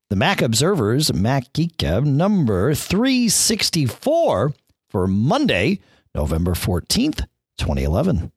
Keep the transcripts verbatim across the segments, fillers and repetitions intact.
the Mac Observer's Mac Geek Gab number three sixty-four for Monday, November fourteenth, twenty eleven.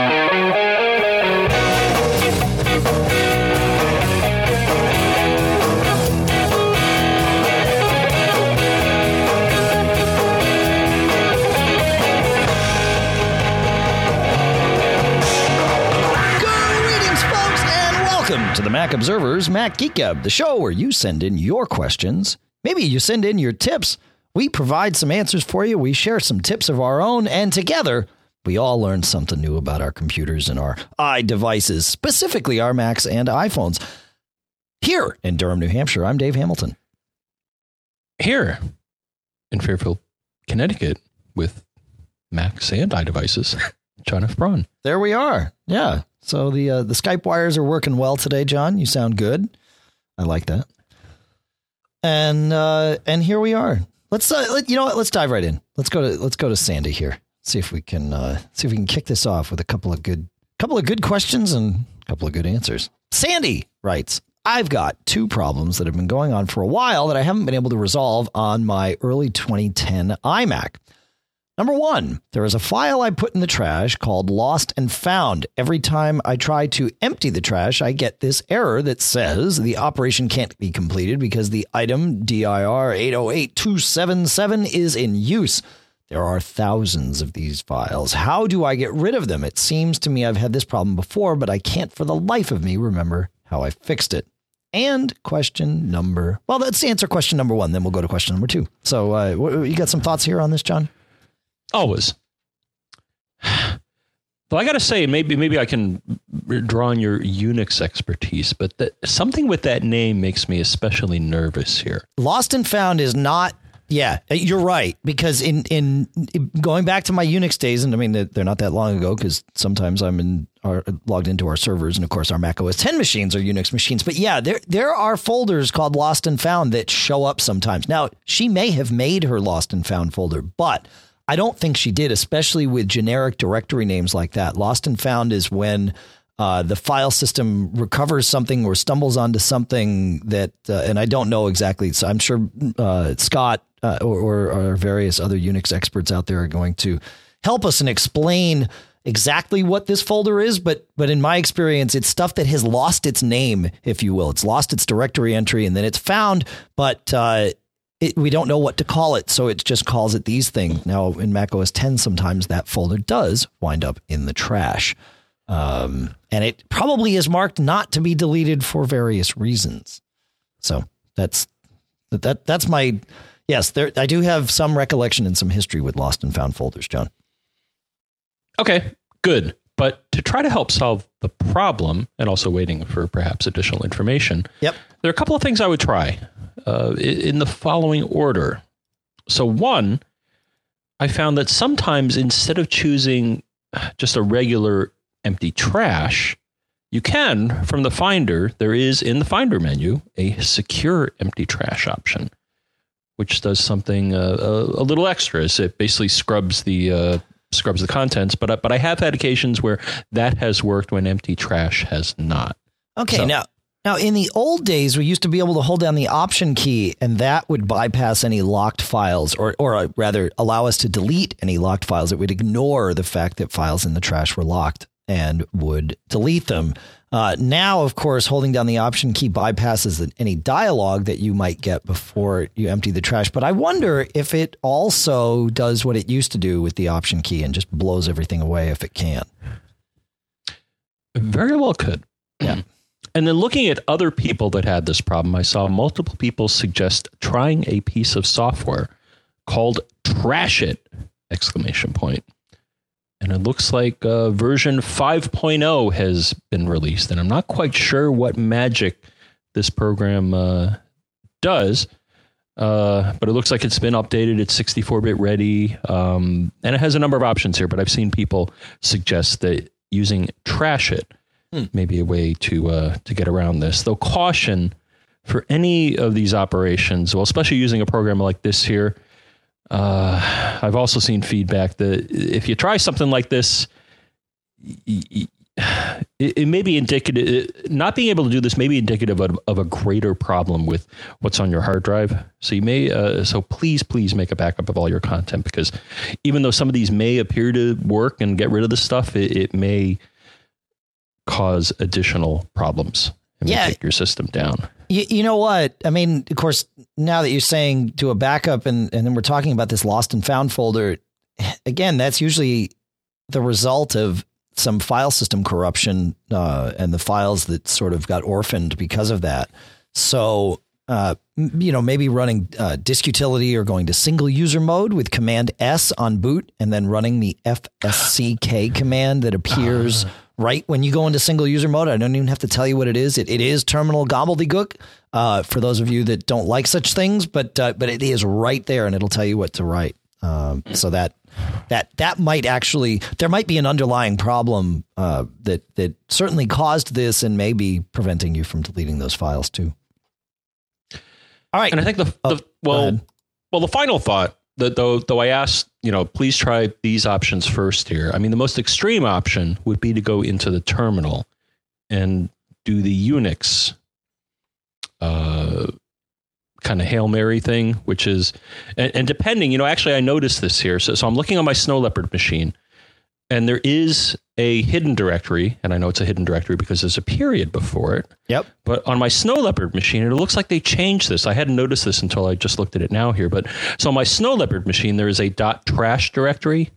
Welcome to the Mac Observer's Mac Geek Gab, the show where you send in your questions. Maybe you send in your tips. We provide some answers for you. We share some tips of our own. And together, we all learn something new about our computers and our iDevices, specifically our Macs and iPhones. Here in Durham, New Hampshire, I'm Dave Hamilton. Here in Fairfield, Connecticut, with Macs and iDevices, John F. Braun. There we are. Yeah. So the uh, the Skype wires are working well today, John. You sound good. I like that. And uh, and here we are. Let's uh, let, you know what? Let's dive right in. Let's go to let's go to Sandy here. See if we can uh, see if we can kick this off with a couple of good couple of good questions and a couple of good answers. Sandy writes, I've got two problems that have been going on for a while that I haven't been able to resolve on my early twenty ten iMac. Number one, there is a file I put in the trash called Lost and Found. Every time I try to empty the trash, I get this error that says the operation can't be completed because the item D I R eight oh eight two seven seven is in use. There are thousands of these files. How do I get rid of them? It seems to me I've had this problem before, but I can't for the life of me remember how I fixed it. And question number, well, let's answer question number one, then we'll go to question number two. So uh, you got some thoughts here on this, John? Always. Though I got to say, maybe maybe I can draw on your Unix expertise, but that, something with that name makes me especially nervous here. Lost and Found is not. Yeah, you're right, because in in going back to my Unix days, and I mean, they're not that long ago because sometimes I'm in are logged into our servers. And of course, our Mac O S ten machines are Unix machines. But yeah, there there are folders called Lost and Found that show up sometimes. Now, she may have made her Lost and Found folder, but I don't think she did, especially with generic directory names like that. Lost and Found is when uh, the file system recovers something or stumbles onto something that, uh, and I don't know exactly. So I'm sure uh, Scott uh, or, or, or various other Unix experts out there are going to help us and explain exactly what this folder is. But but in my experience, it's stuff that has lost its name, if you will. It's lost its directory entry and then it's found, but uh It, we don't know what to call it, so it just calls it these things. Now, in Mac O S ten, sometimes that folder does wind up in the trash. Um, and it probably is marked not to be deleted for various reasons. So that's that. That's my yes. There, I do have some recollection and some history with Lost and Found folders, John. Okay, good. But to try to help solve the problem and also waiting for perhaps additional information, yep, there are a couple of things I would try. Uh, in the following order. So one, I found that sometimes instead of choosing just a regular empty trash, you can, from the Finder, there is in the Finder menu, a secure empty trash option, which does something uh, a, a little extra. So it basically scrubs the uh, scrubs the contents. But, uh, but I have had occasions where that has worked when empty trash has not. Okay, so, now... Now, in the old days, we used to be able to hold down the Option key, and that would bypass any locked files, or, or uh, rather allow us to delete any locked files. It would ignore the fact that files in the trash were locked and would delete them. Uh, now, of course, holding down the Option key bypasses any dialogue that you might get before you empty the trash. But I wonder if it also does what it used to do with the Option key and just blows everything away if it can. Very well could. Yeah. And then looking at other people that had this problem, I saw multiple people suggest trying a piece of software called Trashit, exclamation point. And it looks like uh, version five point oh has been released. And I'm not quite sure what magic this program uh, does, uh, but it looks like it's been updated. It's sixty-four bit ready. Um, and it has a number of options here, but I've seen people suggest that using Trashit Hmm. maybe a way to uh, to get around this. Though caution for any of these operations, well, especially using a program like this here, uh, I've also seen feedback that if you try something like this, y- y- it, it may be indicative, not being able to do this may be indicative of, of a greater problem with what's on your hard drive. So you may, uh, so please, please make a backup of all your content, because even though some of these may appear to work and get rid of the stuff, it, it may cause additional problems and yeah. take your system down. You, you know what? I mean, of course, now that you're saying do a backup and, and then we're talking about this lost and found folder, again, that's usually the result of some file system corruption uh, and the files that sort of got orphaned because of that. So, uh, you know, maybe running uh, disk utility or going to single user mode with Command S on boot and then running the F S C K command that appears uh. right when you go into single user mode. I don't even have to tell you what it is. It, it is terminal gobbledygook uh, for those of you that don't like such things, but uh, but it is right there and it'll tell you what to write. Um, so that that that might actually, there might be an underlying problem uh, that that certainly caused this and may be preventing you from deleting those files too. All right, and I think the, the oh, well, well, the final thought that though though I asked, you know, please try these options first here. I mean, the most extreme option would be to go into the terminal and do the Unix uh, kind of Hail Mary thing, which is, and, and depending, you know, actually I noticed this here. So, so I'm looking on my Snow Leopard machine and there is a hidden directory, and I know it's a hidden directory because there's a period before it. Yep. But on my Snow Leopard machine, it looks like they changed this. I hadn't noticed this until I just looked at it now here. But so on my Snow Leopard machine, there is a .trash directory.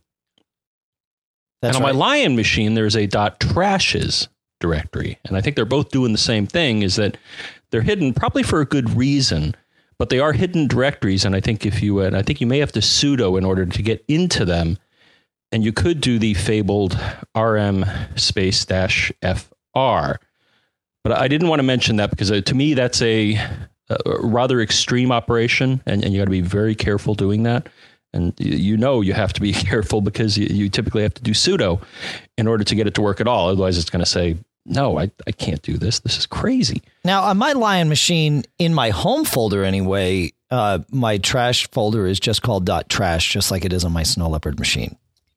That's and on right. my Lion machine, there's a .trashes directory. And I think they're both doing the same thing, is that they're hidden probably for a good reason, but they are hidden directories. And I think if you, and I think you may have to sudo in order to get into them. And you could do the fabled rm space dash fr. But I didn't want to mention that because uh, to me, that's a, a rather extreme operation. And, and you got to be very careful doing that. And you know you have to be careful because you, you typically have to do sudo in order to get it to work at all. Otherwise, it's going to say, no, I, I can't do this. This is crazy. Now, on my Lion machine, in my home folder anyway, uh, my trash folder is just called .trash, just like it is on my Snow Leopard machine.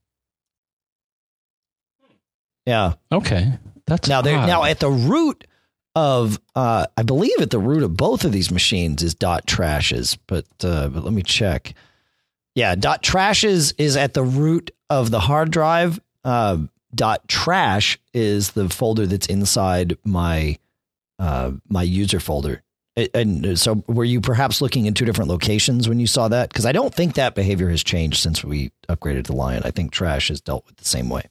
Yeah. Okay. That's now there. odd. Now at the root of, uh, I believe at the root of both of these machines is .trashes, but uh, but let me check. Yeah, .trashes is at the root of the hard drive. Uh, .trash is the folder that's inside my uh, my user folder. And so were you perhaps looking in two different locations when you saw that? Because I don't think that behavior has changed since we upgraded to Lion. I think trash is dealt with the same way.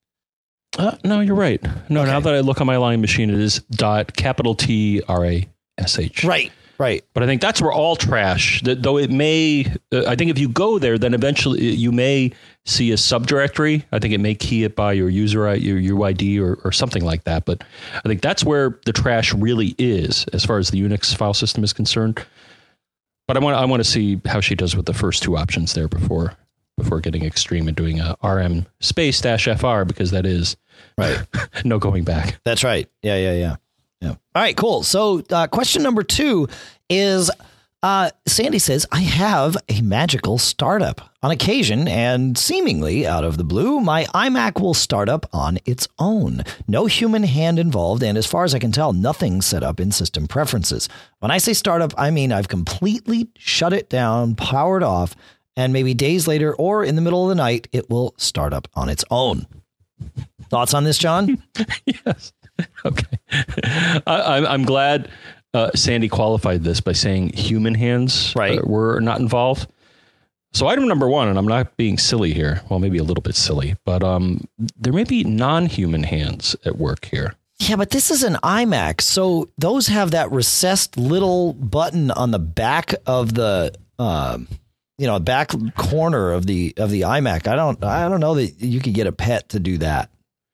Uh, no, you're right. No, okay. Now that I look on my Lion machine, it is dot capital T R A S H. Right, right. But I think that's where all trash, that, though it may, uh, I think if you go there, then eventually you may see a subdirectory. I think it may key it by your user, your U I D or, or something like that. But I think that's where the trash really is as far as the Unix file system is concerned. But I want I want to see how she does with the first two options there before before getting extreme and doing a rm space dash fr, because that is right. No going back. That's right. Yeah, yeah, yeah. Yeah. All right, cool. So uh, question number two is, uh, Sandy says, I have a magical startup. On occasion and seemingly out of the blue, my iMac will start up on its own. No human hand involved. And as far as I can tell, nothing set up in system preferences. When I say startup, I mean I've completely shut it down, powered off, and maybe days later or in the middle of the night, it will start up on its own. Thoughts on this, John? Yes. Okay. I, I'm glad uh, Sandy qualified this by saying human hands right. uh, were not involved. So item number one, and I'm not being silly here. Well, maybe a little bit silly, but um, there may be non-human hands at work here. Yeah, but this is an iMac. So those have that recessed little button on the back of the, uh, you know, back corner of the of the iMac. I don't I don't know that you could get a pet to do that.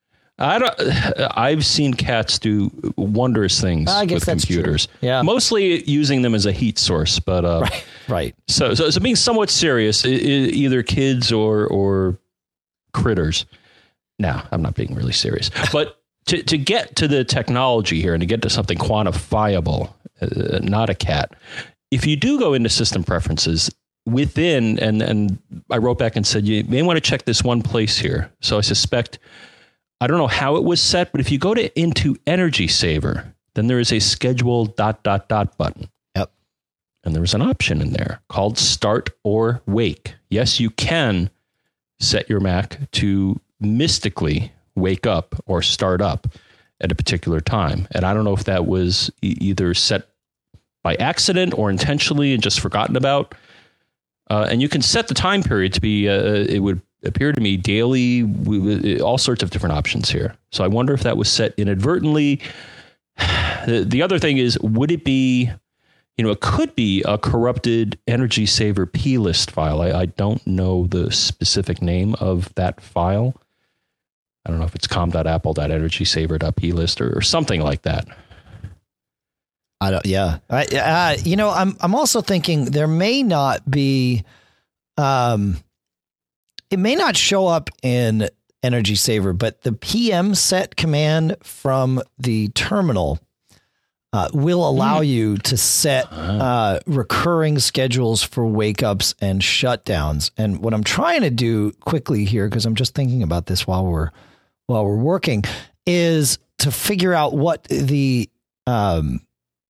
I don't. I've seen cats do wondrous things I guess with that's computers. True. Yeah, mostly using them as a heat source. But uh, right, right. So, so, so being somewhat serious, I- I- either kids or or critters. No, I'm not being really serious. But to to get to the technology here and to get to something quantifiable, uh, not a cat. If you do go into system preferences within, and and I wrote back and said you may want to check this one place here. So I suspect I don't know how it was set, but if you go to into Energy Saver, then there is a schedule dot dot dot button. Yep. And there was an option in there called Start or Wake. Yes, you can set your Mac to mystically wake up or start up at a particular time. And I don't know if that was e- either set by accident or intentionally and just forgotten about. Uh, and you can set the time period to be, uh, it would appear to me, daily, we, all sorts of different options here. So I wonder if that was set inadvertently. The, the other thing is, would it be, you know, it could be a corrupted Energy Saver plist file. I, I don't know the specific name of that file. I don't know if it's com dot apple dot energy saver dot plist or, or something like that. I don't. Yeah. I, uh, you know, I'm. I'm also thinking there may not be. Um, it may not show up in Energy Saver, but the P M set command from the terminal uh, will allow mm. you to set uh, recurring schedules for wake ups and shutdowns. And what I'm trying to do quickly here, because I'm just thinking about this while we're while we're working, is to figure out what the um.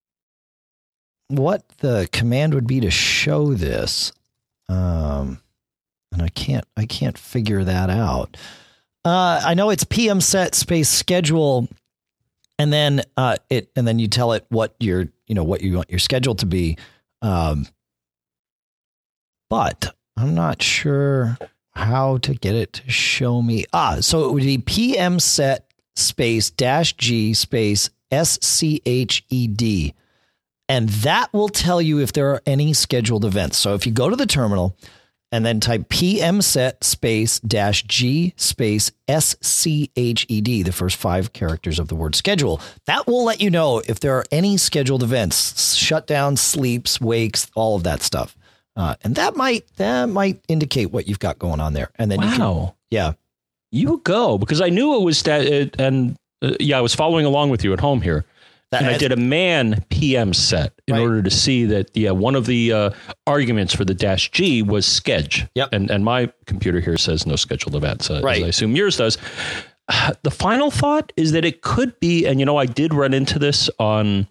what the command would be to show this. Um, and I can't, I can't figure that out. Uh, I know it's P M set space schedule. And then, uh, it, and then you tell it what your, you know, what you want your schedule to be. Um, but I'm not sure how to get it to show me. Ah, so it would be P M set space dash G space S C H E D. And that will tell you if there are any scheduled events. So if you go to the terminal and then type P M set space dash G space S C H E D, the first five characters of the word schedule, that will let you know if there are any scheduled events, shutdowns, sleeps, wakes, all of that stuff. Uh, and that might that might indicate what you've got going on there. And then wow. you can, yeah, you go, because I knew it was that. It, and uh, yeah, I was following along with you at home here. That and I did a man P M set in right. order to see that, yeah, one of the uh, arguments for the dash G was sketch. Yep. And and my computer here says no scheduled events, uh, right. as I assume yours does. Uh, the final thought is that it could be, and, you know, I did run into this on,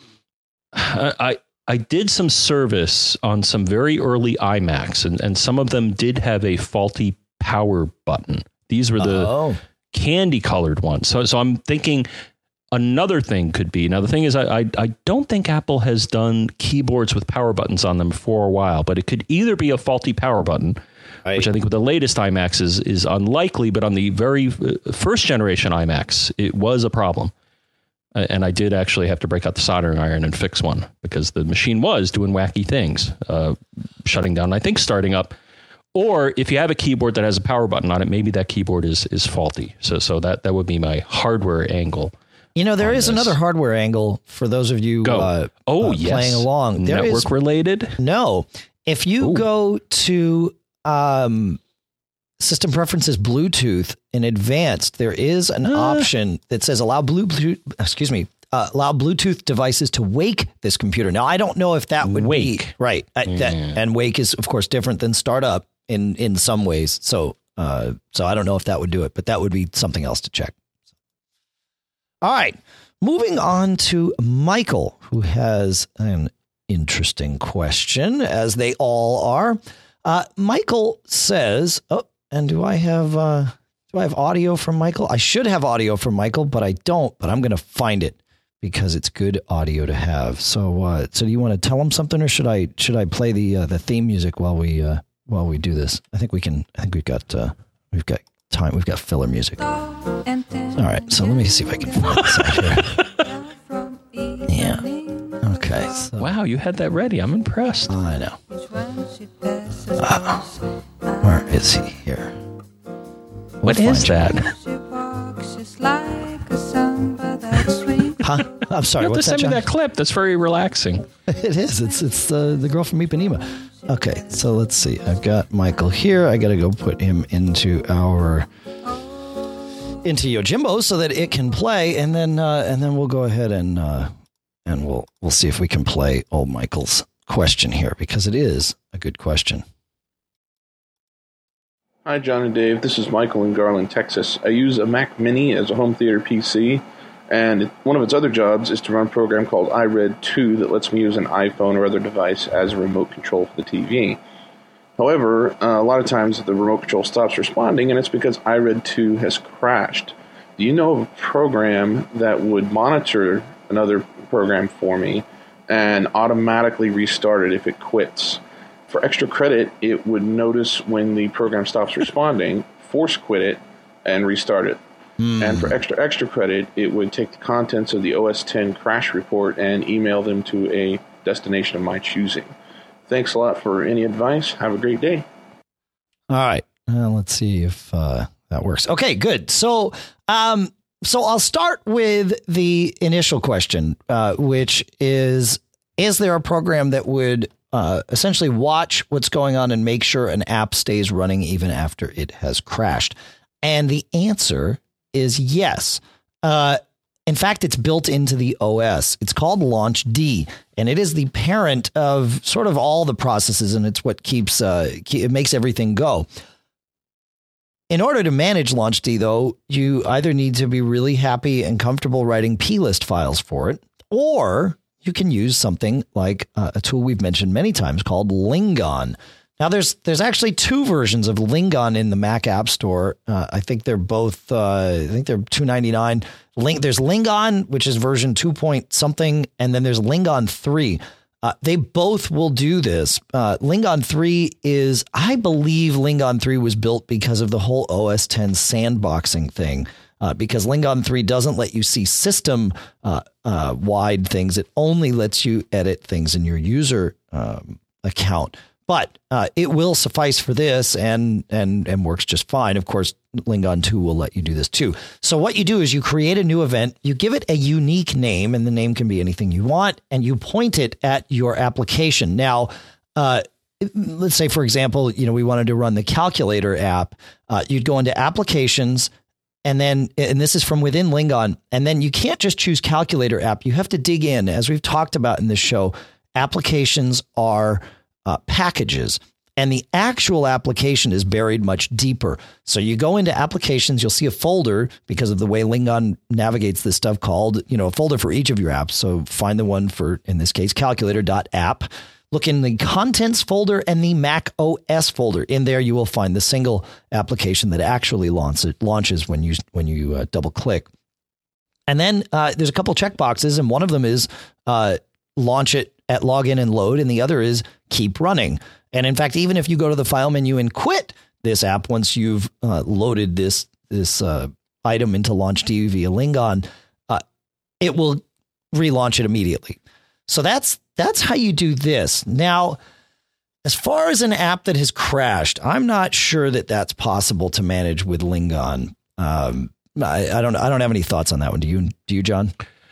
I, I, I did some service on some very early iMacs, and, and some of them did have a faulty power button. These were the oh. candy colored ones. So, so I'm thinking... Another thing could be, now the thing is, I, I I don't think Apple has done keyboards with power buttons on them for a while, but it could either be a faulty power button, right. which I think with the latest iMacs is, is unlikely, but on the very first generation iMacs, it was a problem. And I did actually have to break out the soldering iron and fix one because the machine was doing wacky things, uh, shutting down, I think starting up. Or if you have a keyboard that has a power button on it, maybe that keyboard is is faulty. So so that, that would be my hardware angle. You know, there is this. another hardware angle for those of you uh, oh, uh, yes. playing along. There Network is, related? No. If you Ooh. go to um, System Preferences Bluetooth in Advanced, there is an uh. option that says allow Bluetooth, excuse me, uh, allow Bluetooth devices to wake this computer. Now, I don't know if that would wake. be right. Uh, mm. that, and wake is, of course, different than startup in, in some ways. So, uh, so I don't know if that would do it, but that would be something else to check. All right, moving on to Michael, who has an interesting question, as they all are. Uh, Michael says, "Oh, and do I have uh, do I have audio from Michael? I should have audio from Michael, but I don't. But I'm going to find it because it's good audio to have. So, uh, so do you want to tell him something, or should I should I play the uh, the theme music while we uh, while we do this? I think we can. I think we've got uh, we've got time. We've got filler music. All right, so let me see if I can find this out here. Yeah. Okay. So. Wow, you had that ready. I'm impressed. Oh, I know. Uh, where is he here? We'll what is that? Huh? I'm sorry. You have what's to send that, me that clip. That's very relaxing. It is. It's it's the the girl from Ipanema. Okay, so let's see. I've got Michael here. I got to go put him into our. into Yojimbo so that it can play, and then uh, and then we'll go ahead and uh, and we'll we'll see if we can play old Michael's question here, because it is a good question. Hi, John and Dave. This is Michael in Garland, Texas. I use a Mac Mini as a home theater P C, and one of its other jobs is to run a program called I RED two that lets me use an iPhone or other device as a remote control for the T V. However, uh, a lot of times the remote control stops responding, and it's because I RED two has crashed. Do you know of a program that would monitor another program for me and automatically restart it if it quits? For extra credit, it would notice when the program stops responding, force quit it, and restart it. Mm. And for extra extra credit, it would take the contents of the O S ten crash report and email them to a destination of my choosing. Thanks a lot for any advice. Have a great day. All right. Uh, let's see if uh, that works. Okay, good. So, um, so I'll start with the initial question, uh, which is, is there a program that would Uh, essentially watch what's going on and make sure an app stays running even after it has crashed? And the answer is yes. Uh, in fact, it's built into the O S. It's called LaunchD, and it is the parent of sort of all the processes, and it's what keeps uh, it makes everything go. In order to manage LaunchD, though, you either need to be really happy and comfortable writing plist files for it, or you can use something like uh, a tool we've mentioned many times called Lingon. Now, there's there's actually two versions of Lingon in the Mac App Store. Uh, I think they're both. Uh, I think they're two ninety-nine. Link there's Lingon, which is version two point something, and then there's Lingon three. Uh, they both will do this. Uh, Lingon three is, I believe, Lingon three was built because of the whole O S ten sandboxing thing. Uh, because Lingon three doesn't let you see system uh, uh, wide things. It only lets you edit things in your user um, account. But uh, it will suffice for this and and and works just fine. Of course, Lingon two will let you do this too. So what you do is you create a new event, you give it a unique name, and the name can be anything you want, and you point it at your application. Now, uh, let's say, for example, you know, we wanted to run the calculator app. Uh, you'd go into applications. And then, and this is from within Lingon, and then you can't just choose calculator app. You have to dig in. As we've talked about in this show, applications are uh, packages, and the actual application is buried much deeper. So you go into applications, you'll see a folder because of the way Lingon navigates this stuff called, you know, a folder for each of your apps. So find the one for, in this case, calculator.app. Look in the contents folder and the Mac O S folder. In there, you will find the single application that actually launches launches when you when you uh, double click. And then uh, there's a couple checkboxes, and one of them is uh, launch it at login and load, and the other is keep running. And in fact, even if you go to the file menu and quit this app once you've uh, loaded this this uh, item into LaunchD via Lingon, uh, it will relaunch it immediately. So that's that's how you do this. Now, as far as an app that has crashed, I'm not sure that that's possible to manage with Lingon. Um, I, I don't I don't have any thoughts on that one. Do you? Do you, John?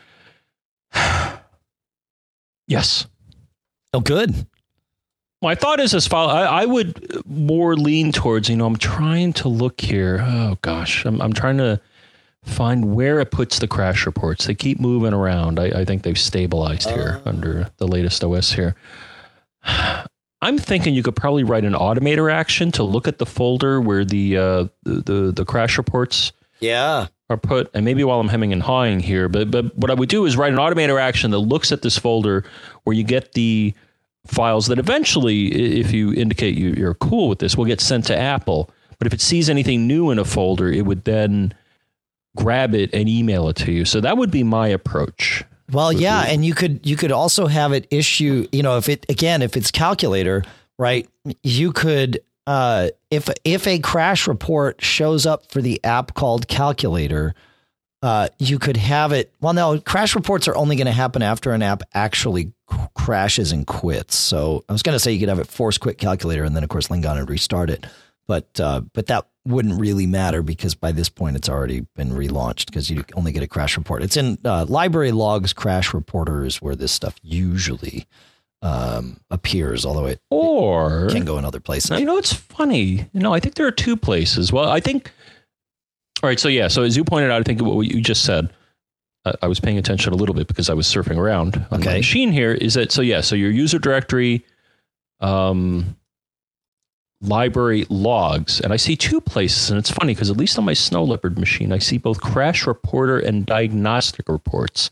Yes. Oh, good. My thought is as follows. I, I would more lean towards, you know, I'm trying to look here. Oh, gosh, I'm, I'm trying to find where it puts the crash reports. They keep moving around. I, I think they've stabilized here uh. under the latest O S here. I'm thinking you could probably write an automator action to look at the folder where the uh, the, the the crash reports yeah. are put. And maybe while I'm hemming and hawing here, but but what I would do is write an automator action that looks at this folder where you get the files that eventually, if you indicate you, you're cool with this, will get sent to Apple. But if it sees anything new in a folder, it would then grab it and email it to you. So that would be my approach. Well, yeah, and you could you could also have it issue, you know, if it again, if it's calculator, right, you could uh, if if a crash report shows up for the app called calculator, uh, you could have it. Well, no, crash reports are only going to happen after an app actually crashes and quits. So I was going to say you could have it force quit calculator and then, of course, Lingon and restart it. But uh, but that wouldn't really matter because by this point it's already been relaunched because you only get a crash report. It's in uh, library logs crash reporters where this stuff usually um, appears, although it, or, it can go in other places. You know, it's funny. You know, I think there are two places. Well, I think. All right. So, yeah. So as you pointed out, I think what you just said, uh, I was paying attention a little bit because I was surfing around on okay. my machine here is that. So, yeah. So your user directory. Um, library logs, and I see two places, and it's funny because at least on my Snow Leopard machine, I see both Crash Reporter and Diagnostic Reports.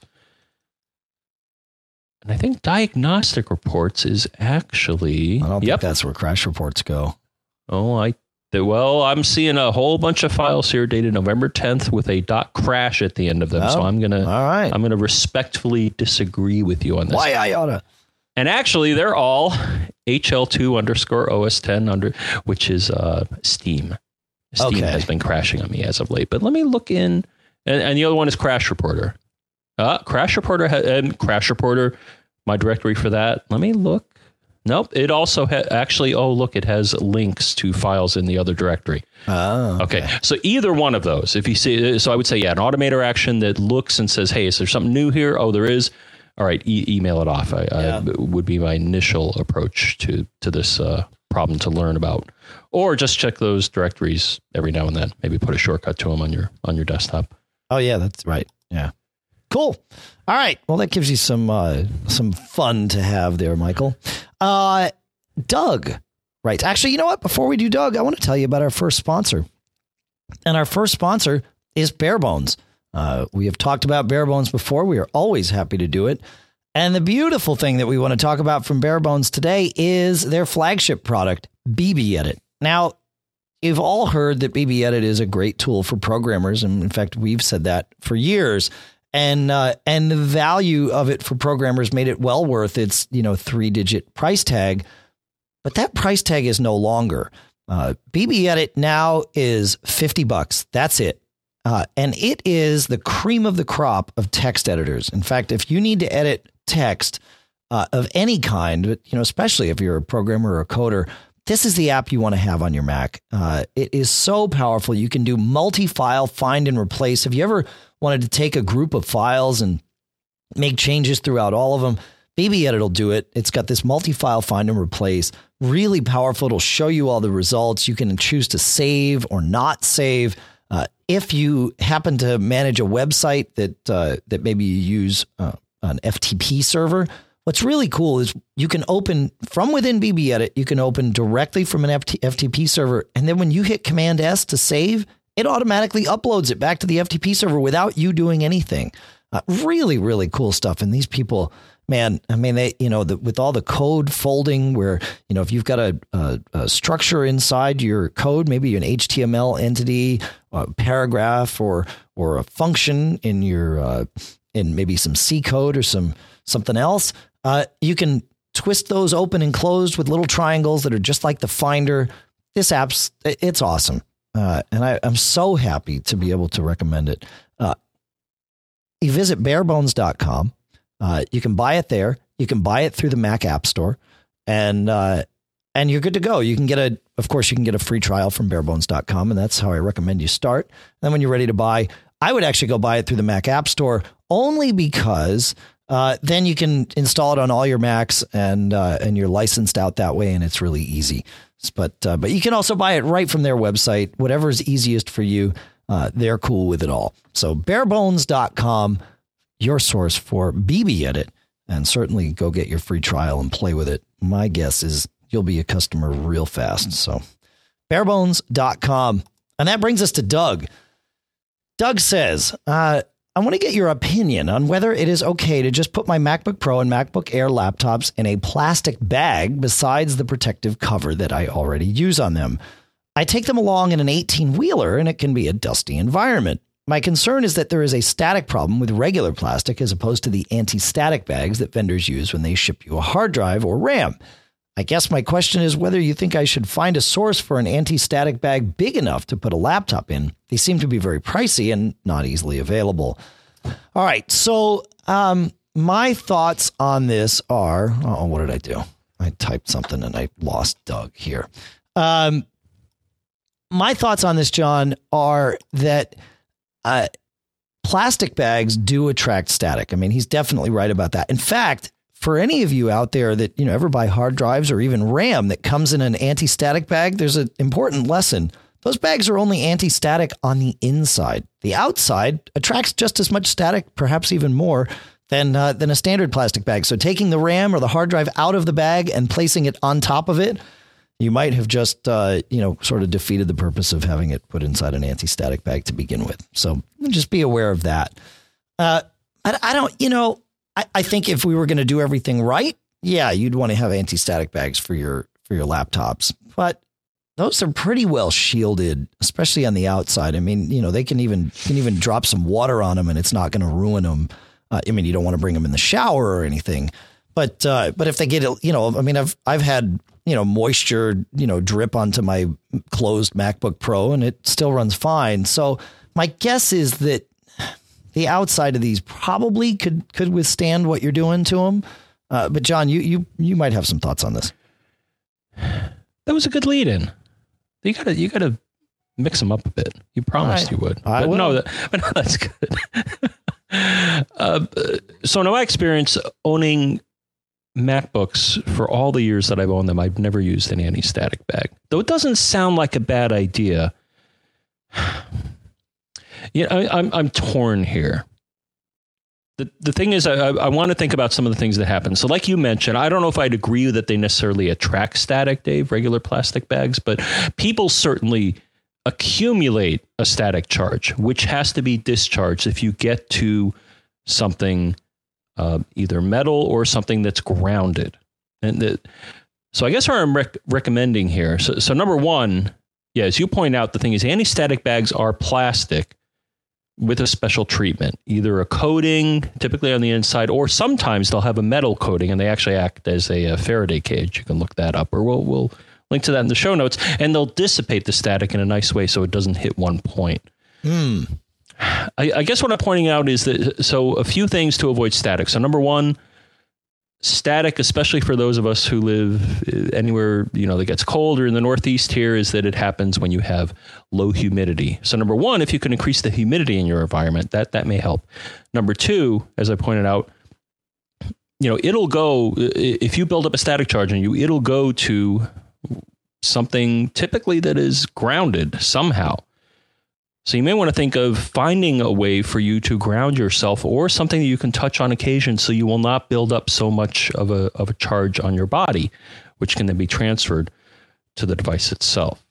And I think Diagnostic Reports is actually... I don't yep. think that's where Crash Reports go. Oh, I... Well, I'm seeing a whole bunch of files here dated November tenth with a .crash at the end of them, oh, so I'm gonna all right. I'm gonna respectfully disagree with you on this. Why I oughta? And actually, they're all H L two underscore O S ten under, which is uh, Steam. Steam okay. has been crashing on me as of late. But let me look in, and, and the other one is Crash Reporter. Uh, Crash Reporter ha- and Crash Reporter, my directory for that. Let me look. Nope. It also ha- actually, oh, look, it has links to files in the other directory. Oh, okay. okay. So either one of those, if you see, so I would say, yeah, an automator action that looks and says, hey, is there something new here? Oh, there is. All right. E- email it off. I, yeah. I would be my initial approach to, to this uh, problem to learn about, or just check those directories every now and then. Maybe put a shortcut to them on your, on your desktop. Oh yeah, that's right. Yeah. Cool. All right. Well, that gives you some uh, some fun to have there, Michael. Uh, Doug. Right. Actually, you know what? Before we do Doug, I want to tell you about our first sponsor. And our first sponsor is Barebones. Uh, we have talked about Barebones before. We are always happy to do it. And the beautiful thing that we want to talk about from Barebones today is their flagship product, B B Edit. Now, you've all heard that B B Edit is a great tool for programmers. And in fact, we've said that for years. And uh, and the value of it for programmers made it well worth its, you know, three digit price tag. But that price tag is no longer. Uh, B B Edit now is fifty bucks. That's it. Uh, and it is the cream of the crop of text editors. In fact, if you need to edit text uh, of any kind, but, you know, especially if you're a programmer or a coder, this is the app you want to have on your Mac. Uh, it is so powerful. You can do multi-file find and replace. Have you ever wanted to take a group of files and make changes throughout all of them? B B Edit will do it. It's got this multi-file find and replace. Really powerful. It'll show you all the results. You can choose to save or not save. Uh, if you happen to manage a website that uh, that maybe you use uh, an F T P server, what's really cool is you can open from within B B Edit. You can open directly from an F T P server. And then when you hit Command S to save, it automatically uploads it back to the F T P server without you doing anything. Uh, really, really cool stuff. And these people, man, I mean, they, you know, the, with all the code folding where, you know, if you've got a, a, a structure inside your code, maybe an H T M L entity, a paragraph, or or a function in your uh, in maybe some C code or some something else, uh, you can twist those open and closed with little triangles that are just like the Finder. This app's, it's awesome. Uh, and I, I'm so happy to be able to recommend it. Uh, you visit barebones dot com. Uh, you can buy it there. You can buy it through the Mac App Store, and uh, and you're good to go. You can get a, of course, you can get a free trial from barebones dot com, and that's how I recommend you start. And then when you're ready to buy, I would actually go buy it through the Mac App Store only because uh, then you can install it on all your Macs, and uh, and you're licensed out that way, and it's really easy. But uh, but you can also buy it right from their website, whatever is easiest for you. Uh, they're cool with it all. So barebones dot com, your source for B B Edit, and certainly go get your free trial and play with it. My guess is you'll be a customer real fast. So barebones dot com. And that brings us to Doug. Doug says, uh, I want to get your opinion on whether it is okay to just put my MacBook Pro and MacBook Air laptops in a plastic bag besides the protective cover that I already use on them. I take them along in an eighteen-wheeler, and it can be a dusty environment. My concern is that there is a static problem with regular plastic as opposed to the anti-static bags that vendors use when they ship you a hard drive or RAM. I guess my question is whether you think I should find a source for an anti-static bag big enough to put a laptop in. They seem to be very pricey and not easily available. All right, so um, my thoughts on this are, oh, what did I do? I typed something and I lost Doug here. Um, my thoughts on this, John, are that uh, plastic bags do attract static. I mean, he's definitely right about that. In fact, for any of you out there that, you know, ever buy hard drives or even RAM that comes in an anti-static bag, there's an important lesson. Those bags are only anti-static on the inside. The outside attracts just as much static, perhaps even more, than uh, than a standard plastic bag. So taking the RAM or the hard drive out of the bag and placing it on top of it, you might have just, uh, you know, sort of defeated the purpose of having it put inside an anti-static bag to begin with. So just be aware of that. Uh, I, I don't, you know, I, I think if we were going to do everything right, yeah, you'd want to have anti-static bags for your for your laptops. But those are pretty well shielded, especially on the outside. I mean, you know, they can even can even drop some water on them and it's not going to ruin them. Uh, I mean, you don't want to bring them in the shower or anything. But uh, but if they get, you know, I mean, I've I've had, you know, moisture, you know, drip onto my closed MacBook Pro and it still runs fine. So my guess is that the outside of these probably could could withstand what you're doing to them. Uh, but John, you you you might have some thoughts on this. That was a good lead in. You gotta you gotta mix them up a bit. You promised right. you would. I but will. no, that, but no, that's good. uh, so in my experience owning MacBooks, for all the years that I've owned them, I've never used an anti-static bag. Though it doesn't sound like a bad idea. You know, I, I'm I'm torn here. The the thing is, I, I want to think about some of the things that happen. So like you mentioned, I don't know if I'd agree that they necessarily attract static, Dave, regular plastic bags, but people certainly accumulate a static charge, which has to be discharged if you get to something uh, either metal or something that's grounded. And the, so I guess what I'm rec- recommending here. So, so number one, yeah, as you point out, the thing is anti-static bags are plastic with a special treatment, either a coating typically on the inside, or sometimes they'll have a metal coating and they actually act as a, a Faraday cage. You can look that up, or we'll, we'll link to that in the show notes, and they'll dissipate the static in a nice way so it doesn't hit one point. Hmm. I, I guess what I'm pointing out is that, so a few things to avoid static. So number one, static, especially for those of us who live anywhere, you know, that gets cold, or in the Northeast here, is that it happens when you have low humidity. So number one, if you can increase the humidity in your environment, that, that may help. Number two, as I pointed out, you know, it'll go, if you build up a static charge on you, it'll go to something typically that is grounded somehow. So you may want to think of finding a way for you to ground yourself, or something that you can touch on occasion so you will not build up so much of a of a charge on your body, which can then be transferred to the device itself.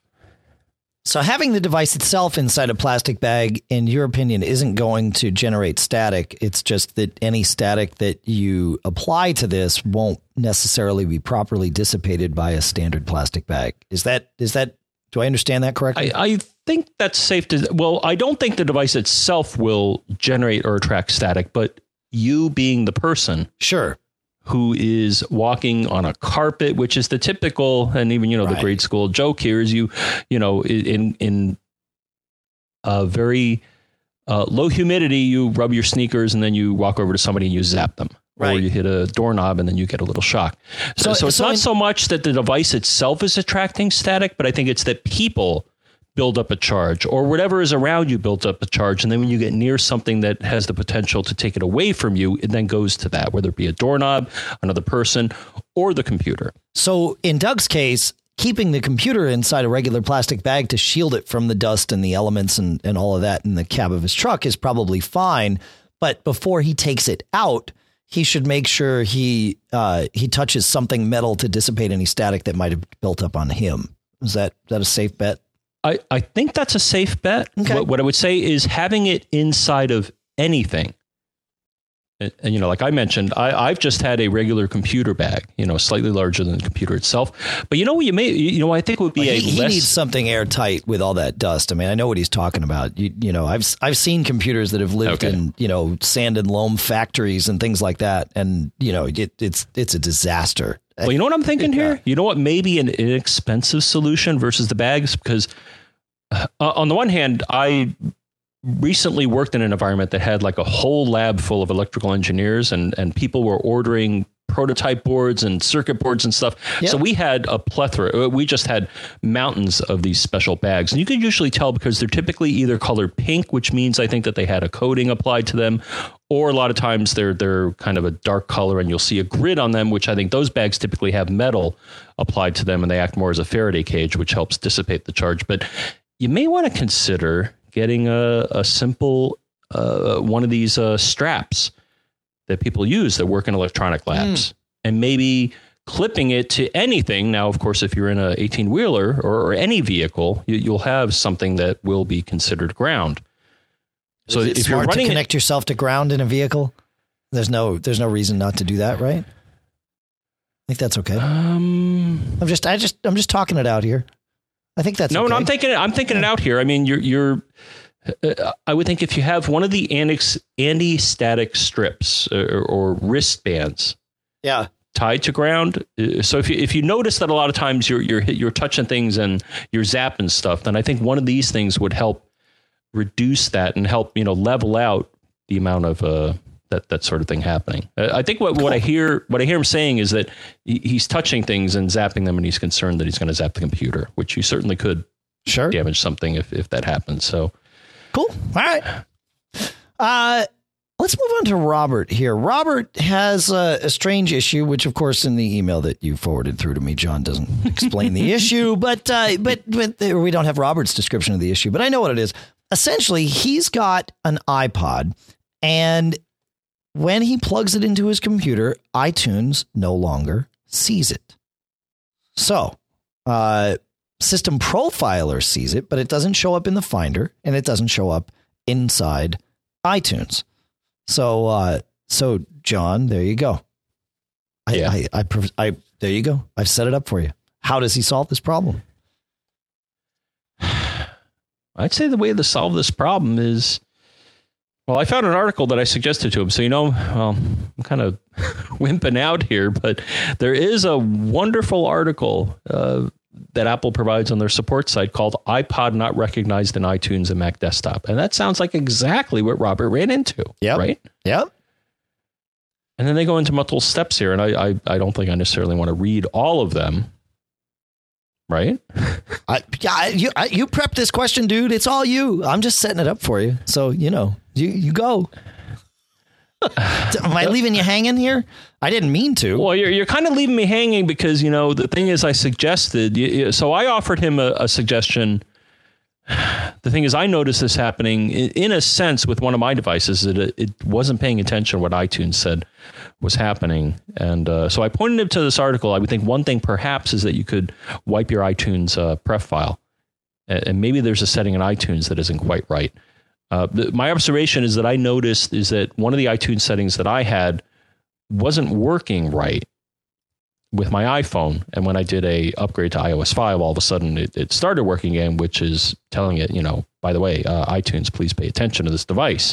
So having the device itself inside a plastic bag, in your opinion, isn't going to generate static. It's just that any static that you apply to this won't necessarily be properly dissipated by a standard plastic bag. Is that is that do I understand that correctly? I, I think that's safe to, well, I don't think the device itself will generate or attract static, but you being the person. Sure. Who is walking on a carpet, which is the typical, and even, you know, right. the grade school joke here is you, you know, in, in a very uh, low humidity, you rub your sneakers and then you walk over to somebody and you zap them. Right. Or you hit a doorknob and then you get a little shock. So, so, so it's so not in, so much that the device itself is attracting static, but I think it's that people build up a charge, or whatever is around you builds up a charge. And then when you get near something that has the potential to take it away from you, it then goes to that, whether it be a doorknob, another person, or the computer. So in Doug's case, keeping the computer inside a regular plastic bag to shield it from the dust and the elements and, and all of that in the cab of his truck is probably fine. But before he takes it out, he should make sure he uh, he touches something metal to dissipate any static that might have built up on him. Is that is that a safe bet? I, I think that's a safe bet. Okay. What, what I would say is having it inside of anything. And, and, you know, like I mentioned, I, I've just had a regular computer bag, you know, slightly larger than the computer itself. But you know what you may, you know, I think would be well, a he, less... he needs something airtight with all that dust. I mean, I know what he's talking about. You, you know, I've I've seen computers that have lived okay. in, you know, sand and loam factories and things like that. And, you know, it, it's it's a disaster. Well, you know what I'm thinking yeah. here? You know what may be an inexpensive solution versus the bags? Because uh, on the one hand, I recently worked in an environment that had like a whole lab full of electrical engineers, and, and people were ordering prototype boards and circuit boards and stuff. Yep. So we had a plethora. We just had mountains of these special bags. And you can usually tell because they're typically either colored pink, which means I think that they had a coating applied to them, or a lot of times they're they're kind of a dark color and you'll see a grid on them, which I think those bags typically have metal applied to them, and they act more as a Faraday cage, which helps dissipate the charge. But you may want to consider getting a, a simple uh, one of these uh, straps that people use that work in electronic labs, mm. and maybe clipping it to anything. Now, of course, if you're in a eighteen wheeler or, or any vehicle, you, you'll have something that will be considered ground. So Is it if smart you're running to connect it, yourself to ground in a vehicle, there's no there's no reason not to do that, right? I think that's okay. um, I'm just I just I'm just talking it out here. I think that's no, okay. no, I'm thinking, I'm thinking it out here. I mean, you're, you're, uh, I would think if you have one of the anti anti-static strips or, or wristbands, yeah. tied to ground. So if you if you notice that a lot of times you're you're you're touching things and you're zapping stuff, then I think one of these things would help reduce that and help, you know, level out the amount of uh that that sort of thing happening. Uh, I think what, cool. what I hear what I hear him saying is that he, he's touching things and zapping them, and he's concerned that he's going to zap the computer, which you certainly could sure damage something if if that happens. So cool. All right. Uh. Let's move on to Robert here. Robert has uh, a strange issue, which, of course, in the email that you forwarded through to me, John doesn't explain the issue, but uh, but but we don't have Robert's description of the issue. But I know what it is. Essentially, he's got an iPod, and when he plugs it into his computer, iTunes no longer sees it. So, uh, System Profiler sees it, but it doesn't show up in the Finder, and it doesn't show up inside iTunes. So, uh, so John, there you go. I, yeah. I, I, I, I, there you go. I've set it up for you. How does he solve this problem? I'd say the way to solve this problem is, well, I found an article that I suggested to him. So, you know, well, I'm kind of wimping out here, but there is a wonderful article uh, that Apple provides on their support site called iPod Not Recognized in iTunes and Mac Desktop. And that sounds like exactly what Robert ran into. Yeah. Right? Yep. And then they go into multiple steps here. And I, I, I don't think I necessarily want to read all of them. Right? I, yeah, you, I, you prepped this question, dude. It's all you. I'm just setting it up for you. So, you know, you, you go. Am I leaving you hanging here? I didn't mean to. Well, you're you're kind of leaving me hanging because, you know, the thing is I suggested. So I offered him a, a suggestion. The thing is, I noticed this happening in, in a sense with one of my devices that it, it wasn't paying attention to what iTunes said was happening. And uh, so I pointed him to this article. I would think one thing perhaps is that you could wipe your iTunes uh, pref file. And, and maybe there's a setting in iTunes that isn't quite right. Uh, the, my observation is that I noticed is that one of the iTunes settings that I had wasn't working right with my iPhone. And when I did a upgrade to i O S five, all of a sudden it, it started working again, which is telling it, you know, by the way, uh, iTunes, please pay attention to this device.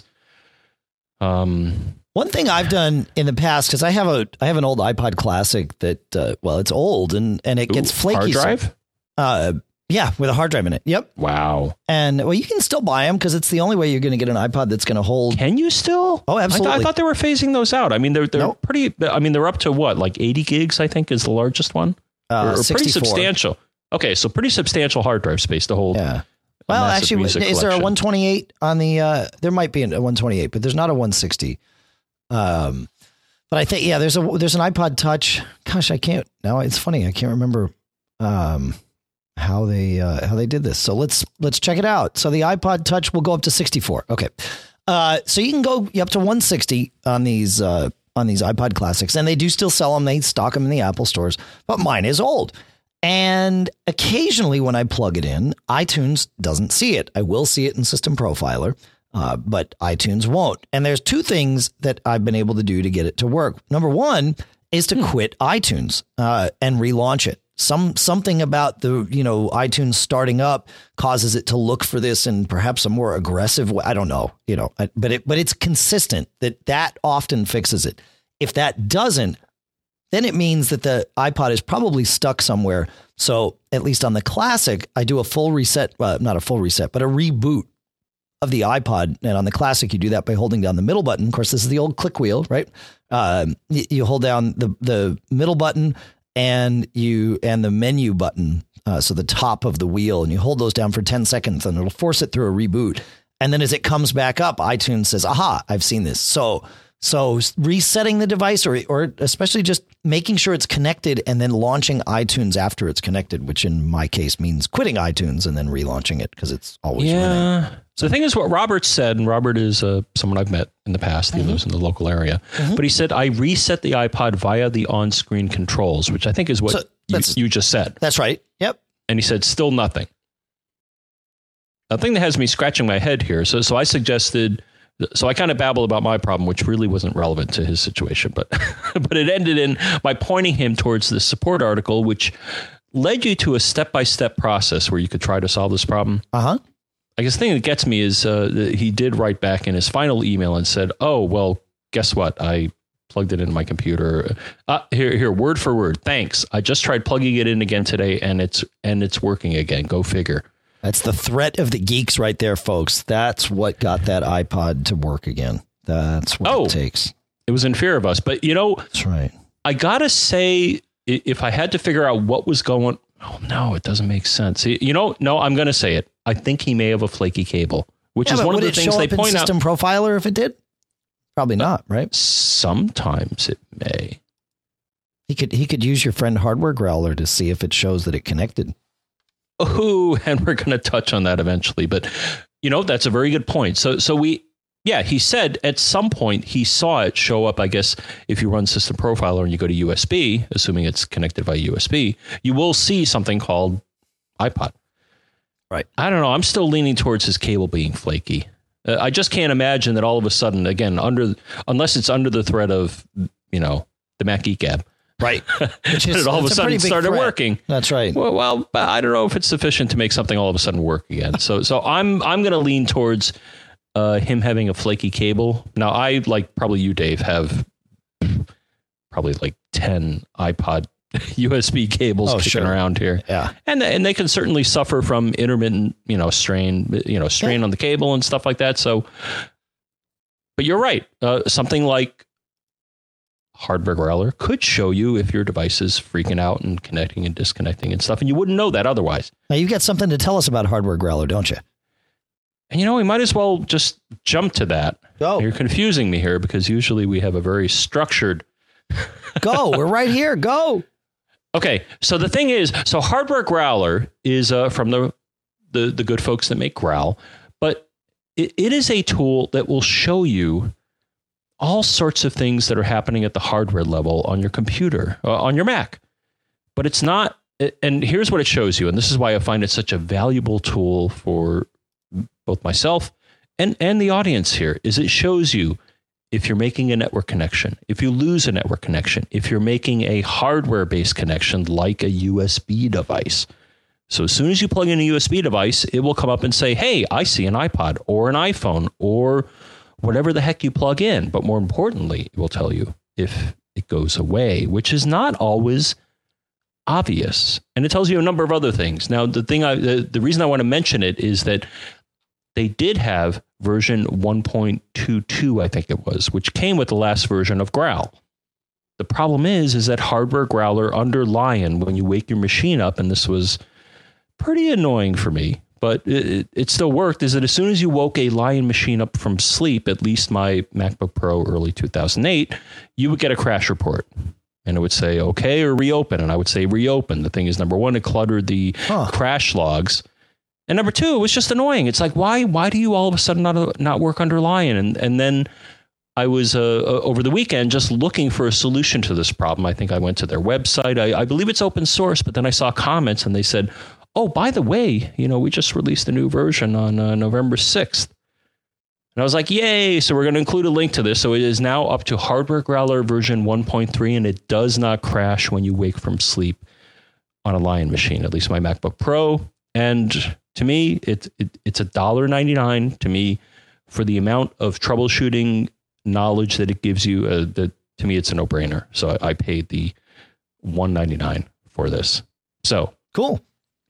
Um, One thing I've done in the past, because I have a I have an old iPod Classic that, uh, well, it's old and, and it gets ooh, flaky. Hard drive? Uh, yeah, with a hard drive in it. Yep. Wow. And well, you can still buy them because it's the only way you're going to get an iPod that's going to hold. Can you still? Oh, absolutely. I, th- I thought they were phasing those out. I mean, they're they're nope. pretty. I mean, they're up to what, like eighty gigs? I think is the largest one. Uh, or, or pretty sixty-four. Substantial. Okay, so pretty substantial hard drive space to hold. Yeah. Well, actually, is collection. there a one twenty-eight on the? Uh, there might be a one twenty-eight, but there's not a one sixty. Um, but I think yeah, there's a there's an iPod Touch. Gosh, I can't now. It's funny, I can't remember um, how they uh, how they did this. So let's let's check it out. So the iPod Touch will go up to sixty-four. Okay, uh, so you can go up to one sixty on these uh, on these iPod Classics, and they do still sell them. They stock them in the Apple stores, but mine is old. And occasionally when I plug it in, iTunes doesn't see it. I will see it in System Profiler, uh, but iTunes won't. And there's two things that I've been able to do to get it to work. Number one is to hmm. quit iTunes uh, and relaunch it. Some something about the, you know, iTunes starting up causes it to look for this in perhaps a more aggressive way. I don't know, you know, I, but it but it's consistent that that often fixes it. If that doesn't, then it means that the iPod is probably stuck somewhere. So at least on the Classic, I do a full reset, well, not a full reset, but a reboot of the iPod. And on the Classic, you do that by holding down the middle button. Of course, this is the old click wheel, right? Um, you, you hold down the, the middle button and you and the menu button. Uh, so the top of the wheel, and you hold those down for ten seconds and it'll force it through a reboot. And then as it comes back up, iTunes says, aha, I've seen this. So So resetting the device or or especially just making sure it's connected and then launching iTunes after it's connected, which in my case means quitting iTunes and then relaunching it because it's always yeah. running. So the thing is what Robert said, and Robert is uh, someone I've met in the past. He mm-hmm. lives in the local area. Mm-hmm. But he said, I reset the iPod via the on-screen controls, which I think is what so you, you just said. That's right. Yep. And he said, still nothing. The thing that has me scratching my head here. So, so I suggested, so I kind of babbled about my problem, which really wasn't relevant to his situation, but, but it ended in my pointing him towards this support article, which led you to a step-by-step process where you could try to solve this problem. Uh-huh. I guess the thing that gets me is uh, he did write back in his final email and said, oh, well, guess what? I plugged it into my computer. Uh, here, here, word for word. Thanks. I just tried plugging it in again today and it's and it's working again. Go figure. That's the threat of the geeks right there, folks. That's what got that iPod to work again. That's what oh, it takes. It was in fear of us. But, you know, that's right. I got to say, if I had to figure out what was going, oh, no, it doesn't make sense. You know, no, I'm going to say it. I think he may have a flaky cable, which yeah, is one of the things they point out. System Profiler if it did? Probably not, right? Sometimes it may. He could he could use your friend Hardware Growler to see if it shows that it connected. Oh, and we're going to touch on that eventually. But, you know, that's a very good point. So so we yeah, he said at some point he saw it show up. I guess if you run System Profiler and you go to U S B, assuming it's connected via U S B, you will see something called iPod. Right. I don't know. I'm still leaning towards his cable being flaky. Uh, I just can't imagine that all of a sudden, again, under unless it's under the threat of, you know, the Mac Geek app. Right. Which is, it all of a sudden started threat. working. That's right. Well, well, I don't know if it's sufficient to make something all of a sudden work again. So so I'm I'm going to lean towards uh, him having a flaky cable. Now, I, like probably you, Dave, have probably like ten iPod U S B cables oh, kicking sure. around here. Yeah. And and they can certainly suffer from intermittent, you know, strain, you know, strain yeah. on the cable and stuff like that. So, but you're right. Uh, something like Hardware Growler could show you if your device is freaking out and connecting and disconnecting and stuff. And you wouldn't know that otherwise. Now, you've got something to tell us about Hardware Growler, don't you? And, you know, we might as well just jump to that. Go. You're confusing me here because usually we have a very structured. Go. We're right here. Go. Okay, so the thing is, so Hardware Growler is uh, from the, the the good folks that make Growl, but it, it is a tool that will show you all sorts of things that are happening at the hardware level on your computer, uh, on your Mac. But it's not, and here's what it shows you, and this is why I find it such a valuable tool for both myself and, and the audience here, is it shows you if you're making a network connection, if you lose a network connection, if you're making a hardware-based connection like a U S B device. So as soon as you plug in a U S B device, it will come up and say, hey, I see an iPod or an iPhone or whatever the heck you plug in. But more importantly, it will tell you if it goes away, which is not always obvious. And it tells you a number of other things. Now, the thing I, the, the reason I want to mention it is that they did have version one point two two, I think it was, which came with the last version of Growl. The problem is, is that Hardware Growler under Lion, when you wake your machine up, and this was pretty annoying for me, but it, it still worked, is that as soon as you woke a Lion machine up from sleep, at least my MacBook Pro early two thousand eight, you would get a crash report. And it would say, okay, or reopen. And I would say reopen. The thing is, number one, it cluttered the huh. crash logs. And number two, it was just annoying. It's like, why why do you all of a sudden not not work under Lion? And and then I was, uh, over the weekend, just looking for a solution to this problem. I think I went to their website. I, I believe it's open source, but then I saw comments and they said, oh, by the way, you know, we just released a new version on uh, November sixth. And I was like, yay. So we're going to include a link to this. So it is now up to Hardware Growler version one point three, and it does not crash when you wake from sleep on a Lion machine, at least my MacBook Pro. And to me, it, it it's a one dollar ninety-nine to me for the amount of troubleshooting knowledge that it gives you. Uh, the, to me, it's a no-brainer. So I, I paid the one ninety-nine for this. So cool.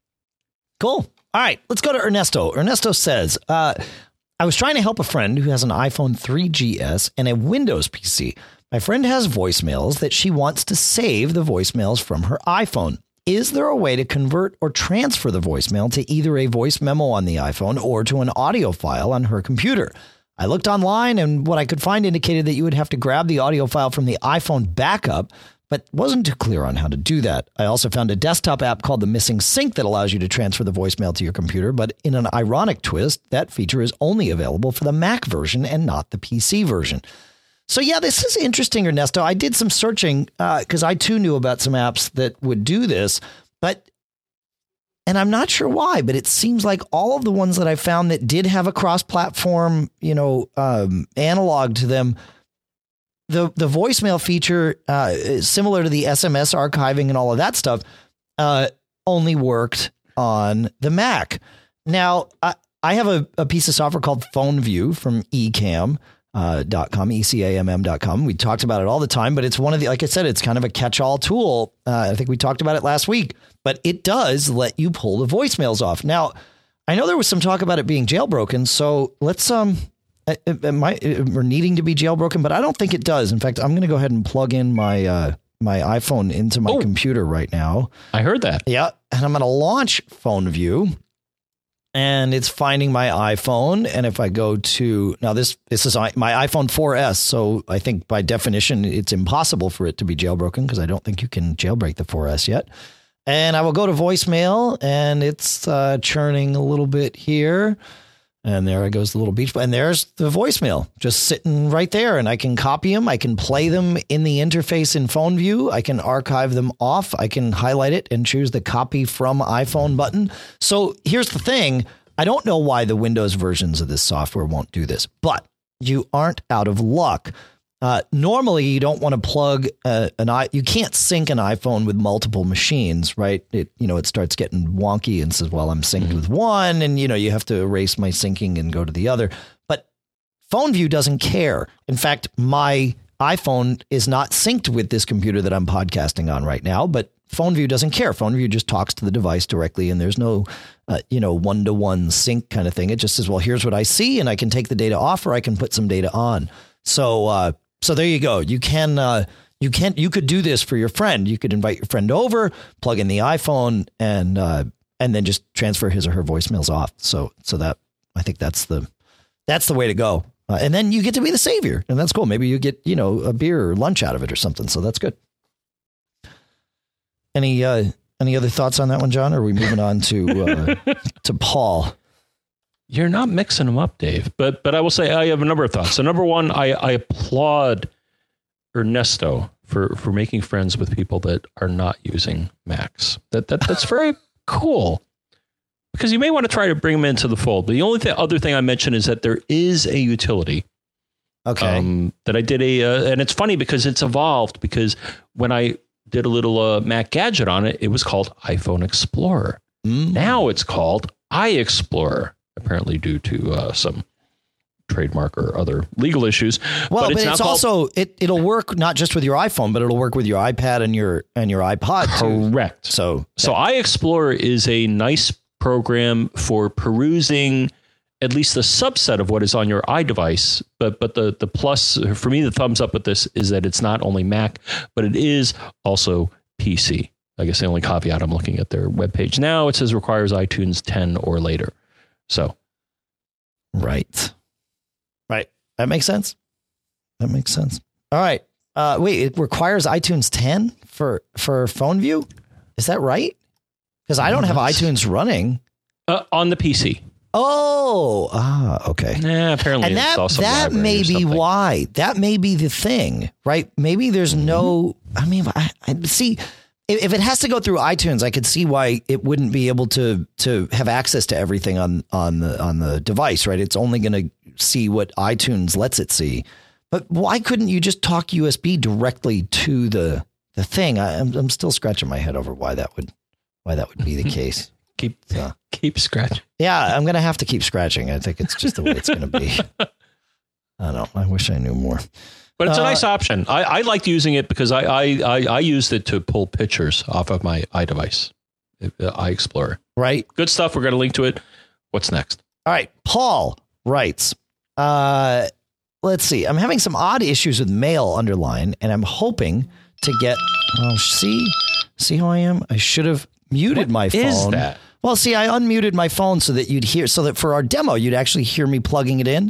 Cool. All right, let's go to Ernesto. Ernesto says, uh, I was trying to help a friend who has an iPhone three G S and a Windows P C. My friend has voicemails that she wants to save the voicemails from her iPhone. Is there a way to convert or transfer the voicemail to either a voice memo on the iPhone or to an audio file on her computer? I looked online and what I could find indicated that you would have to grab the audio file from the iPhone backup, but wasn't too clear on how to do that. I also found a desktop app called The Missing Sync that allows you to transfer the voicemail to your computer, but in an ironic twist, that feature is only available for the Mac version and not the P C version. So yeah, this is interesting, Ernesto. I did some searching because uh, I too knew about some apps that would do this, but and I'm not sure why, but it seems like all of the ones that I found that did have a cross-platform, you know, um, analog to them, the the voicemail feature, uh, is similar to the S M S archiving and all of that stuff, uh, only worked on the Mac. Now, I, I have a, a piece of software called PhoneView from eCam. Uh, dot com, E C A M M dot com. We talked about it all the time, but it's one of the, like I said, it's kind of a catch-all tool. Uh, I think we talked about it last week, but it does let you pull the voicemails off. Now, I know there was some talk about it being jailbroken, so let's, um, it, it might, it, we're needing to be jailbroken, but I don't think it does. In fact, I'm going to go ahead and plug in my, uh, my iPhone into my oh, computer right now. I heard that. Yeah. And I'm going to launch PhoneView. And it's finding my iPhone. And if I go to now, this this is my iPhone four S. So I think by definition, it's impossible for it to be jailbroken because I don't think you can jailbreak the four S yet. And I will go to voicemail and it's uh, churning a little bit here. And there it goes, the little beach. And there's the voicemail just sitting right there. And I can copy them. I can play them in the interface in PhoneView. I can archive them off. I can highlight it and choose the copy from iPhone button. So here's the thing. I don't know why the Windows versions of this software won't do this, but you aren't out of luck. Uh, normally, you don't want to plug uh, an i. You can't sync an iPhone with multiple machines, right? It you know it starts getting wonky and says, "Well, I'm synced mm-hmm. with one," and you know you have to erase my syncing and go to the other. But PhoneView doesn't care. In fact, my iPhone is not synced with this computer that I'm podcasting on right now. But PhoneView doesn't care. PhoneView just talks to the device directly, and there's no uh, you know one to one sync kind of thing. It just says, "Well, here's what I see, and I can take the data off, or I can put some data on." So. Uh, So there you go. You can uh, you can you could do this for your friend. You could invite your friend over, plug in the iPhone, and uh, and then just transfer his or her voicemails off. So so that I think that's the that's the way to go. Uh, and then you get to be the savior, and that's cool. Maybe you get you know a beer or lunch out of it or something. So that's good. Any uh, any other thoughts on that one, John? Or are we moving on to uh, to Paul? You're not mixing them up, Dave. But but I will say I have a number of thoughts. So number one, I, I applaud Ernesto for, for making friends with people that are not using Macs. That that that's very cool. Because you may want to try to bring them into the fold. The only th- other thing I mentioned is that there is a utility. Okay. Um, that I did a, uh, and it's funny because it's evolved. Because when I did a little uh, Mac gadget on it, it was called iPhone Explorer. Mm. Now it's called iExplorer. Apparently due to uh, some trademark or other legal issues. Well, but it's, but it's also, it, it'll work not just with your iPhone, but it'll work with your iPad and your and your iPod too. Correct. So, so iExplorer is a nice program for perusing at least the subset of what is on your iDevice. But but the, the plus, for me, the thumbs up with this is that it's not only Mac, but it is also P C. I guess the only caveat, I'm looking at their webpage now, it says requires iTunes ten or later. So, right, right. That makes sense. That makes sense. All right. Uh, wait, it requires iTunes ten for, for PhoneView. Is that right? Because I don't have iTunes running uh, on the P C. Oh, ah, okay. Yeah, apparently and that, that may be why. That may be the thing, right? Maybe there's mm-hmm. no, I mean, I, I see. If it has to go through iTunes, I could see why it wouldn't be able to to have access to everything on on the on the device, right? It's only going to see what iTunes lets it see. But why couldn't you just talk U S B directly to the the thing? I, I'm I'm still scratching my head over why that would why that would be the case. keep so, keep scratching. Yeah, I'm going to have to keep scratching. I think it's just the way it's going to be. I don't know. I wish I knew more. But it's a uh, nice option. I, I liked using it because I, I, I, I used it to pull pictures off of my iDevice, iExplorer. Right. Good stuff. We're going to link to it. What's next? All right. Paul writes, uh, let's see. I'm having some odd issues with mail underline, and I'm hoping to get, oh, see, see how I am? I should have muted what my phone. Is that? Well, see, I unmuted my phone so that you'd hear, so that for our demo, you'd actually hear me plugging it in.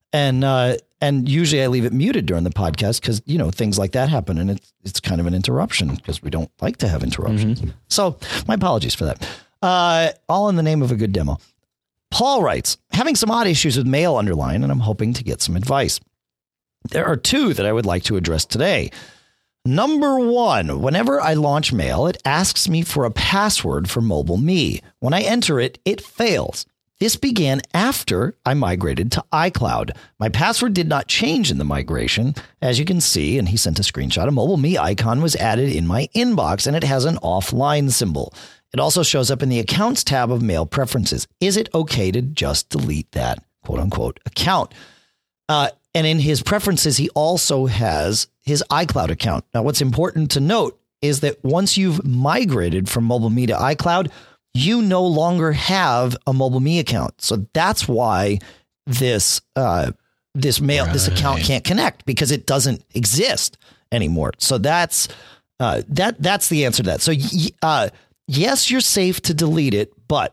And uh, and usually I leave it muted during the podcast because, you know, things like that happen. And it's, it's kind of an interruption because we don't like to have interruptions. Mm-hmm. So my apologies for that. Uh, all in the name of a good demo. Paul writes, having some odd issues with mail underline, and I'm hoping to get some advice. There are two that I would like to address today. Number one, whenever I launch mail, it asks me for a password for Mobile Me. When I enter it, it fails. This began after I migrated to iCloud. My password did not change in the migration. As you can see, and he sent a screenshot, a Mobile Me icon was added in my inbox, and it has an offline symbol. It also shows up in the Accounts tab of Mail Preferences. Is it okay to just delete that quote-unquote account? Uh, and in his preferences, he also has his iCloud account. Now, what's important to note is that once you've migrated from Mobile Me to iCloud, you no longer have a Mobile Me account. So that's why this uh, this mail right. this account can't connect, because it doesn't exist anymore. So that's uh, that that's the answer to that. So uh, yes, you're safe to delete it, but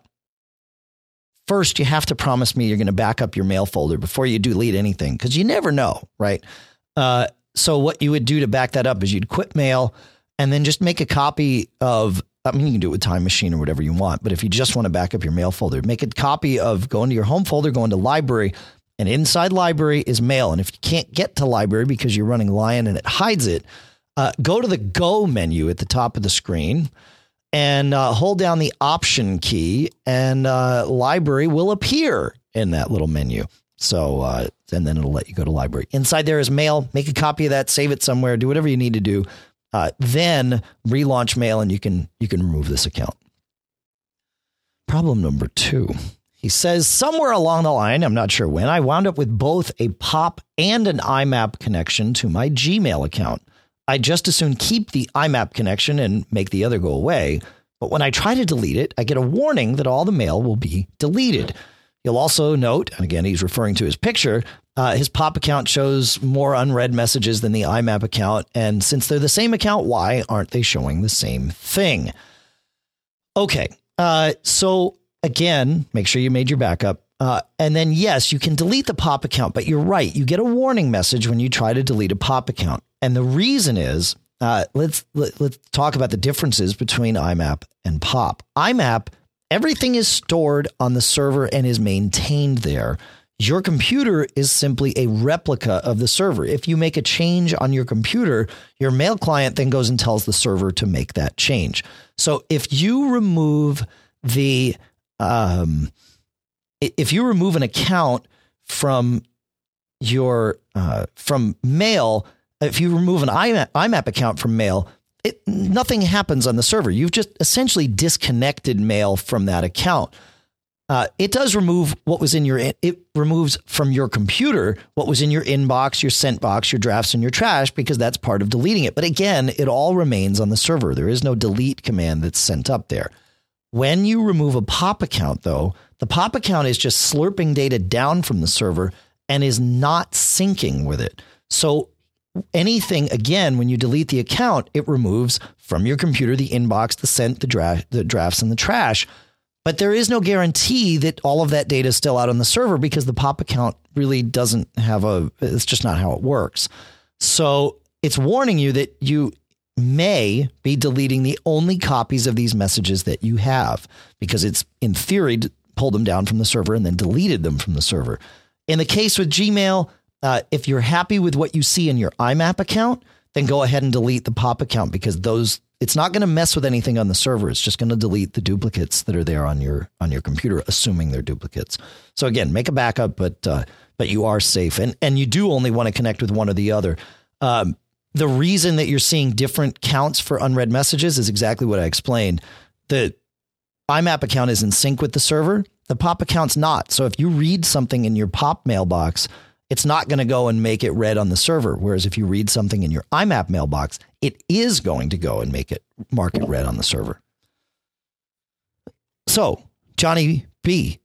first you have to promise me you're going to back up your mail folder before you delete anything, because you never know, right? Uh, so what you would do to back that up is you'd quit mail and then just make a copy of, I mean, you can do it with Time Machine or whatever you want, but if you just want to back up your mail folder, make a copy of, go into your home folder, go into library, and inside library is mail. And if you can't get to library because you're running Lion and it hides it, uh, go to the Go menu at the top of the screen and uh, hold down the Option key, and uh, library will appear in that little menu. So, uh, and then it'll let you go to library. Inside there is mail. Make a copy of that, save it somewhere, do whatever you need to do. Uh, then relaunch mail, and you can you can remove this account. Problem number two. He says, somewhere along the line, I'm not sure when, I wound up with both a POP and an I MAP connection to my Gmail account. I just as soon keep the I MAP connection and make the other go away. But when I try to delete it, I get a warning that all the mail will be deleted. You'll also note, and again, he's referring to his picture, uh, his POP account shows more unread messages than the I MAP account. And since they're the same account, why aren't they showing the same thing? Okay, uh, so again, make sure you made your backup. Uh, and then, yes, you can delete the POP account, but you're right. You get a warning message when you try to delete a POP account. And the reason is, uh, let's let, let's talk about the differences between I MAP and POP. I MAP, everything is stored on the server and is maintained there. Your computer is simply a replica of the server. If you make a change on your computer, your mail client then goes and tells the server to make that change. So if you remove the um, if you remove an account from your uh, from mail, if you remove an I MAP, I MAP account from mail, it, nothing happens on the server. You've just essentially disconnected mail from that account. Uh, it does remove what was in your, it removes from your computer what was in your inbox, your sent box, your drafts, and your trash, because that's part of deleting it. But again, it all remains on the server. There is no delete command that's sent up there. When you remove a POP account, though, the POP account is just slurping data down from the server and is not syncing with it. So anything, again, when you delete the account, it removes from your computer the inbox, the sent, the, dra- the drafts, and the trash. But there is no guarantee that all of that data is still out on the server, because the POP account really doesn't have a, it's just not how it works. So it's warning you that you may be deleting the only copies of these messages that you have, because it's in theory pulled them down from the server and then deleted them from the server. In the case with Gmail, uh, if you're happy with what you see in your I MAP account, then go ahead and delete the POP account, because those, it's not going to mess with anything on the server. It's just going to delete the duplicates that are there on your on your computer, assuming they're duplicates. So again, make a backup, but uh, but you are safe, and and you do only want to connect with one or the other. Um, the reason that you're seeing different counts for unread messages is exactly what I explained. The I MAP account is in sync with the server. The POP account's not. So if you read something in your POP mailbox, it's not going to go and make it read on the server. Whereas if you read something in your I MAP mailbox, it is going to go and make it mark it read on the server. So, Johnny B.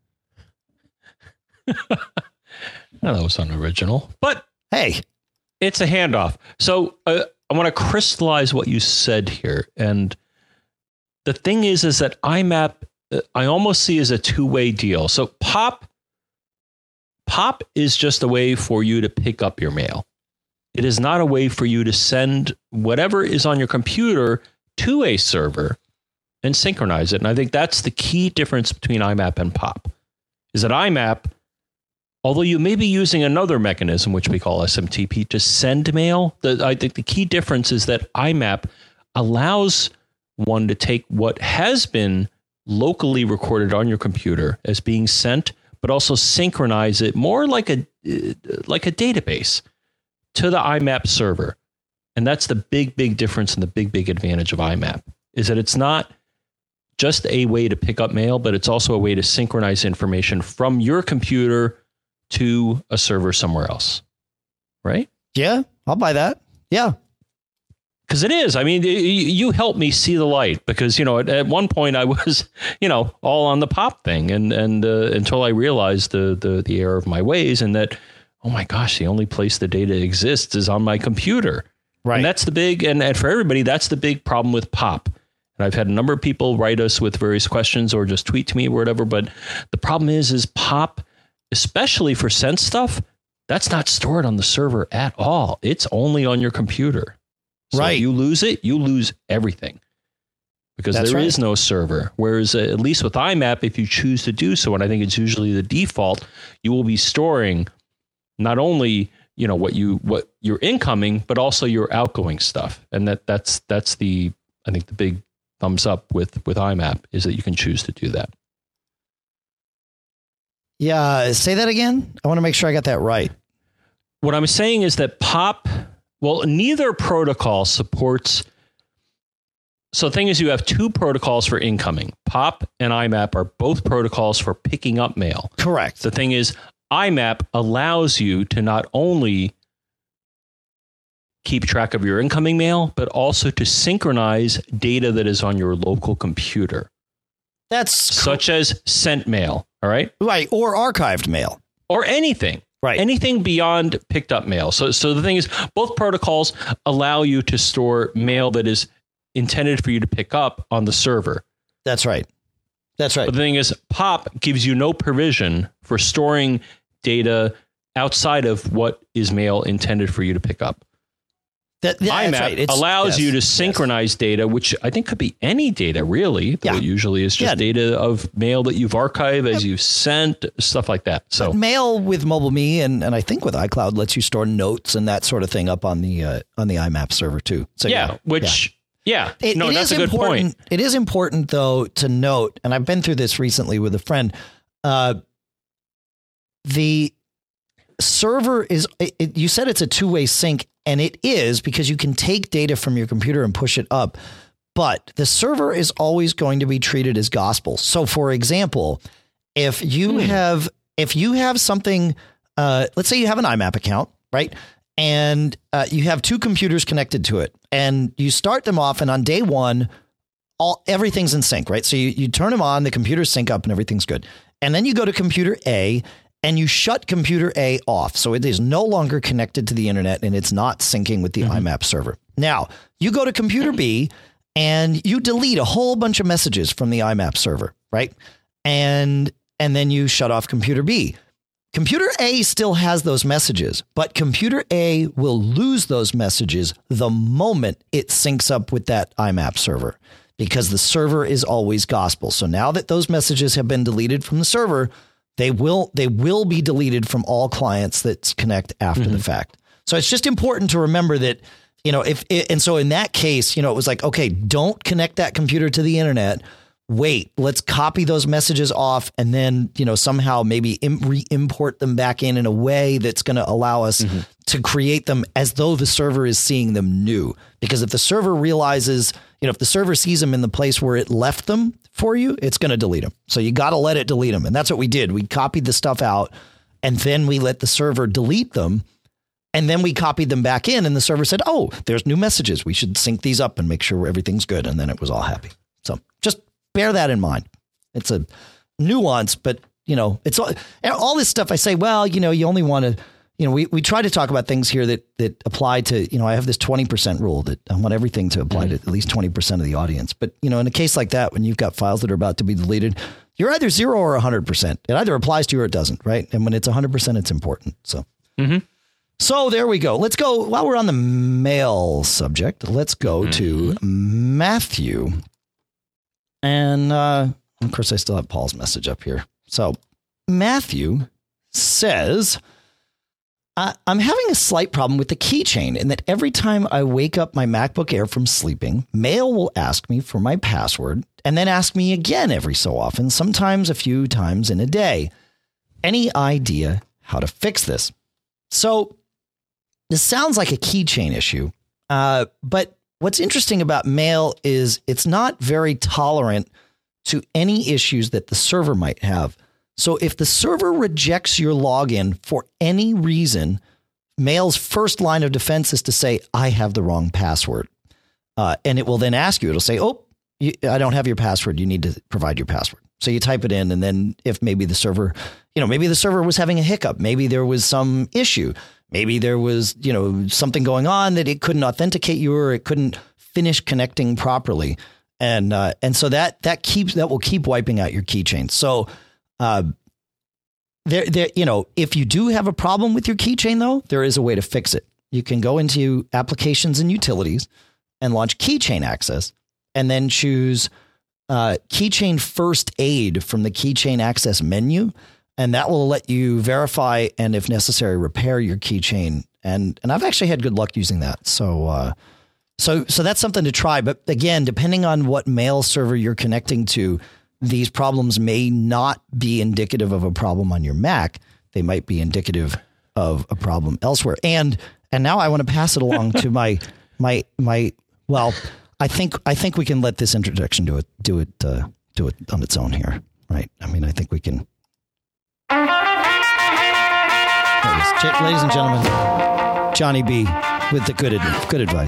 No, that was unoriginal, but hey, it's a handoff. So uh, I want to crystallize what you said here. And the thing is, is that I MAP, uh, I almost see as a two-way deal. So POP, POP is just a way for you to pick up your mail. It is not a way for you to send whatever is on your computer to a server and synchronize it. And I think that's the key difference between I MAP and POP, is that I MAP, although you may be using another mechanism, which we call S M T P, to send mail, the, I think the key difference is that I MAP allows one to take what has been locally recorded on your computer as being sent, but also synchronize it more like a like a database to the I MAP server. And that's the big, big difference and the big, big advantage of I MAP, is that it's not just a way to pick up mail, but it's also a way to synchronize information from your computer to a server somewhere else. Right? Yeah, I'll buy that. Yeah. Because it is. I mean, you helped me see the light, because, you know, at, at one point I was, you know, all on the POP thing, and and uh, until I realized the, the the error of my ways, and that, oh my gosh, the only place the data exists is on my computer. Right. And that's the big, and, and for everybody, that's the big problem with POP. And I've had a number of people write us with various questions or just tweet to me or whatever. But the problem is, is POP, especially for Sense stuff, that's not stored on the server at all. It's only on your computer. So right. If you lose it, you lose everything, because That's there right. is no server. Whereas uh, at least with I MAP, if you choose to do so, and I think it's usually the default, you will be storing not only, you know, what you what your incoming, but also your outgoing stuff. And that that's that's the I think the big thumbs up with with I MAP, is that you can choose to do that. Yeah, say that again. I want to make sure I got that right. What I'm saying is that POP. Well, neither protocol supports. So the thing is, you have two protocols for incoming. POP and I MAP are both protocols for picking up mail. Correct. The thing is, I MAP allows you to not only keep track of your incoming mail, but also to synchronize data that is on your local computer. That's such co- as sent mail. All right. Right. Or archived mail. Or anything. Right. Anything beyond picked up mail. So so the thing is, both protocols allow you to store mail that is intended for you to pick up on the server. That's right. That's right. But the thing is, POP gives you no provision for storing data outside of what is mail intended for you to pick up. That, yeah, I MAP right. allows yes, you to synchronize yes. data, which I think could be any data, really. Though yeah. it usually is just yeah. data of mail that you've archived as yeah. you've sent, stuff like that. So but mail with MobileMe and, and I think with iCloud lets you store notes and that sort of thing up on the uh, on the I MAP server too. So yeah, yeah. which yeah, yeah. It, no, it that's a good point. It is important though to note, and I've been through this recently with a friend. Uh, the server is. It, you said it's a two way sync. And it is, because you can take data from your computer and push it up. But the server is always going to be treated as gospel. So, for example, if you hmm. have if you have something, uh, let's say you have an I MAP account, right? And uh, you have two computers connected to it, and you start them off, and on day one, all everything's in sync, right? So you, you turn them on, the computers sync up, and everything's good. And then you go to computer A, and you shut computer A off. So it is no longer connected to the internet, and it's not syncing with the mm-hmm. I MAP server. Now, you go to computer B and you delete a whole bunch of messages from the I MAP server, right? And and then you shut off computer B. Computer A still has those messages, but computer A will lose those messages the moment it syncs up with that I MAP server, because the server is always gospel. So now that those messages have been deleted from the server, They will they will be deleted from all clients that connect after mm-hmm. the fact. So it's just important to remember that, you know, if it, and so in that case, you know, it was like, OK, don't connect that computer to the internet. Wait, let's copy those messages off and then, you know, somehow maybe im- re-import them back in in a way that's going to allow us mm-hmm. to create them as though the server is seeing them new. Because if the server realizes, you know, if the server sees them in the place where it left them for you, it's going to delete them. So you got to let it delete them. And that's what we did. We copied the stuff out and then we let the server delete them. And then we copied them back in and the server said, oh, there's new messages. We should sync these up and make sure everything's good. And then it was all happy. So just bear that in mind. It's a nuance, but, you know, it's all, all this stuff. I say, well, you know, you only want to, you know, we, we try to talk about things here that, that apply to, you know, I have this twenty percent rule that I want everything to apply mm-hmm. to at least twenty percent of the audience. But, you know, in a case like that, when you've got files that are about to be deleted, You're either zero or one hundred percent. It either applies to you or it doesn't, right? And when it's one hundred percent, it's important. So, mm-hmm. so there we go. Let's go. While we're on the mail subject, let's go mm-hmm. to Matthew. And, uh, of course, I still have Paul's message up here. So Matthew says, I'm having a slight problem with the keychain in that every time I wake up my MacBook Air from sleeping, Mail will ask me for my password and then ask me again every so often, sometimes a few times in a day. Any idea how to fix this? So this sounds like a keychain issue, uh, but what's interesting about Mail is it's not very tolerant to any issues that the server might have. So if the server rejects your login for any reason, Mail's first line of defense is to say, I have the wrong password. Uh, and it will then ask you, it'll say, oh, you, I don't have your password. You need to provide your password. So you type it in. And then if maybe the server, you know, maybe the server was having a hiccup, maybe there was some issue, maybe there was, you know, something going on that it couldn't authenticate you or it couldn't finish connecting properly. And uh, and so that that keeps that will keep wiping out your keychain. So Uh, there, there, you know, if you do have a problem with your keychain, though, there is a way to fix it. You can go into applications and utilities and launch Keychain Access and then choose uh, Keychain First Aid from the Keychain Access menu. And that will let you verify and, if necessary, repair your keychain. And and I've actually had good luck using that. So uh, so so that's something to try. But again, depending on what mail server you're connecting to, these problems may not be indicative of a problem on your Mac. They might be indicative of a problem elsewhere. And and now I want to pass it along to my my my. Well, I think I think we can let this introduction do it do it uh, do it on its own here, right? I mean, I think we can. Ladies and gentlemen, Johnny B with the good ad- good advice.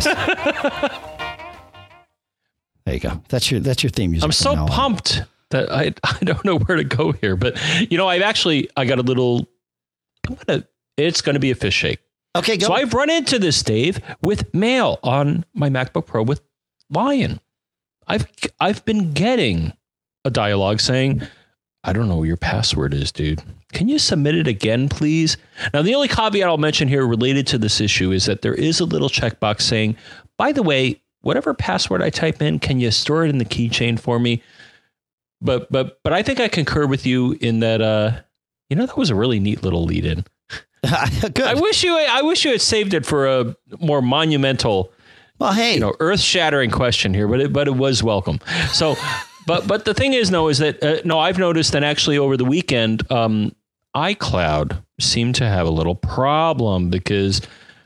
There you go. That's your that's your theme music. I'm so pumped on. that I I don't know where to go here, but you know, I've actually I got a little. I'm gonna. It's going to be a fish shake. Okay, go. So I've run into this, Dave, with mail on my MacBook Pro with Lion. I've I've been getting a dialogue saying, I don't know what your password is, dude. Can you submit it again, please? Now, the only caveat I'll mention here related to this issue is that there is a little checkbox saying, by the way, whatever password I type in, can you store it in the keychain for me? But but but I think I concur with you in that, uh, you know, that was a really neat little lead in. Good. I wish you I wish you had saved it for a more monumental, well, hey, you know, earth shattering question here, but it, but it was welcome. So. But but the thing is, no, is that, uh, no, I've noticed that actually over the weekend, um, iCloud seemed to have a little problem because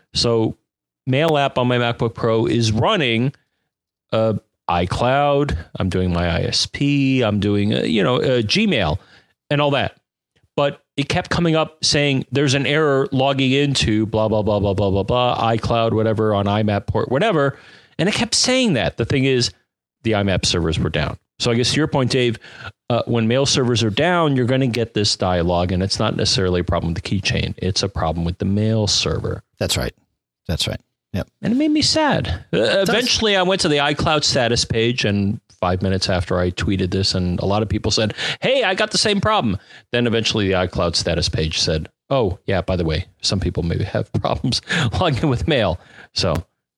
so Mail app on my MacBook Pro is running uh, iCloud. I'm doing my I S P. I'm doing, uh, you know, uh, Gmail and all that. But it kept coming up saying there's an error logging into blah, blah, blah, blah, blah, blah, blah, iCloud, whatever, on I M A P port, whatever. And it kept saying that. The thing is, the I M A P servers were down. So I guess to your point, Dave, uh, when mail servers are down, you're going to get this dialogue, and it's not necessarily a problem with the keychain. It's a problem with the mail server. That's right. That's right. Yep. And it made me sad. Uh, eventually, I went to the iCloud status page, and five minutes after I tweeted this, and a lot of people said, hey, I got the same problem. Then eventually the iCloud status page said, oh, yeah, by the way, some people maybe have problems logging in with mail. So...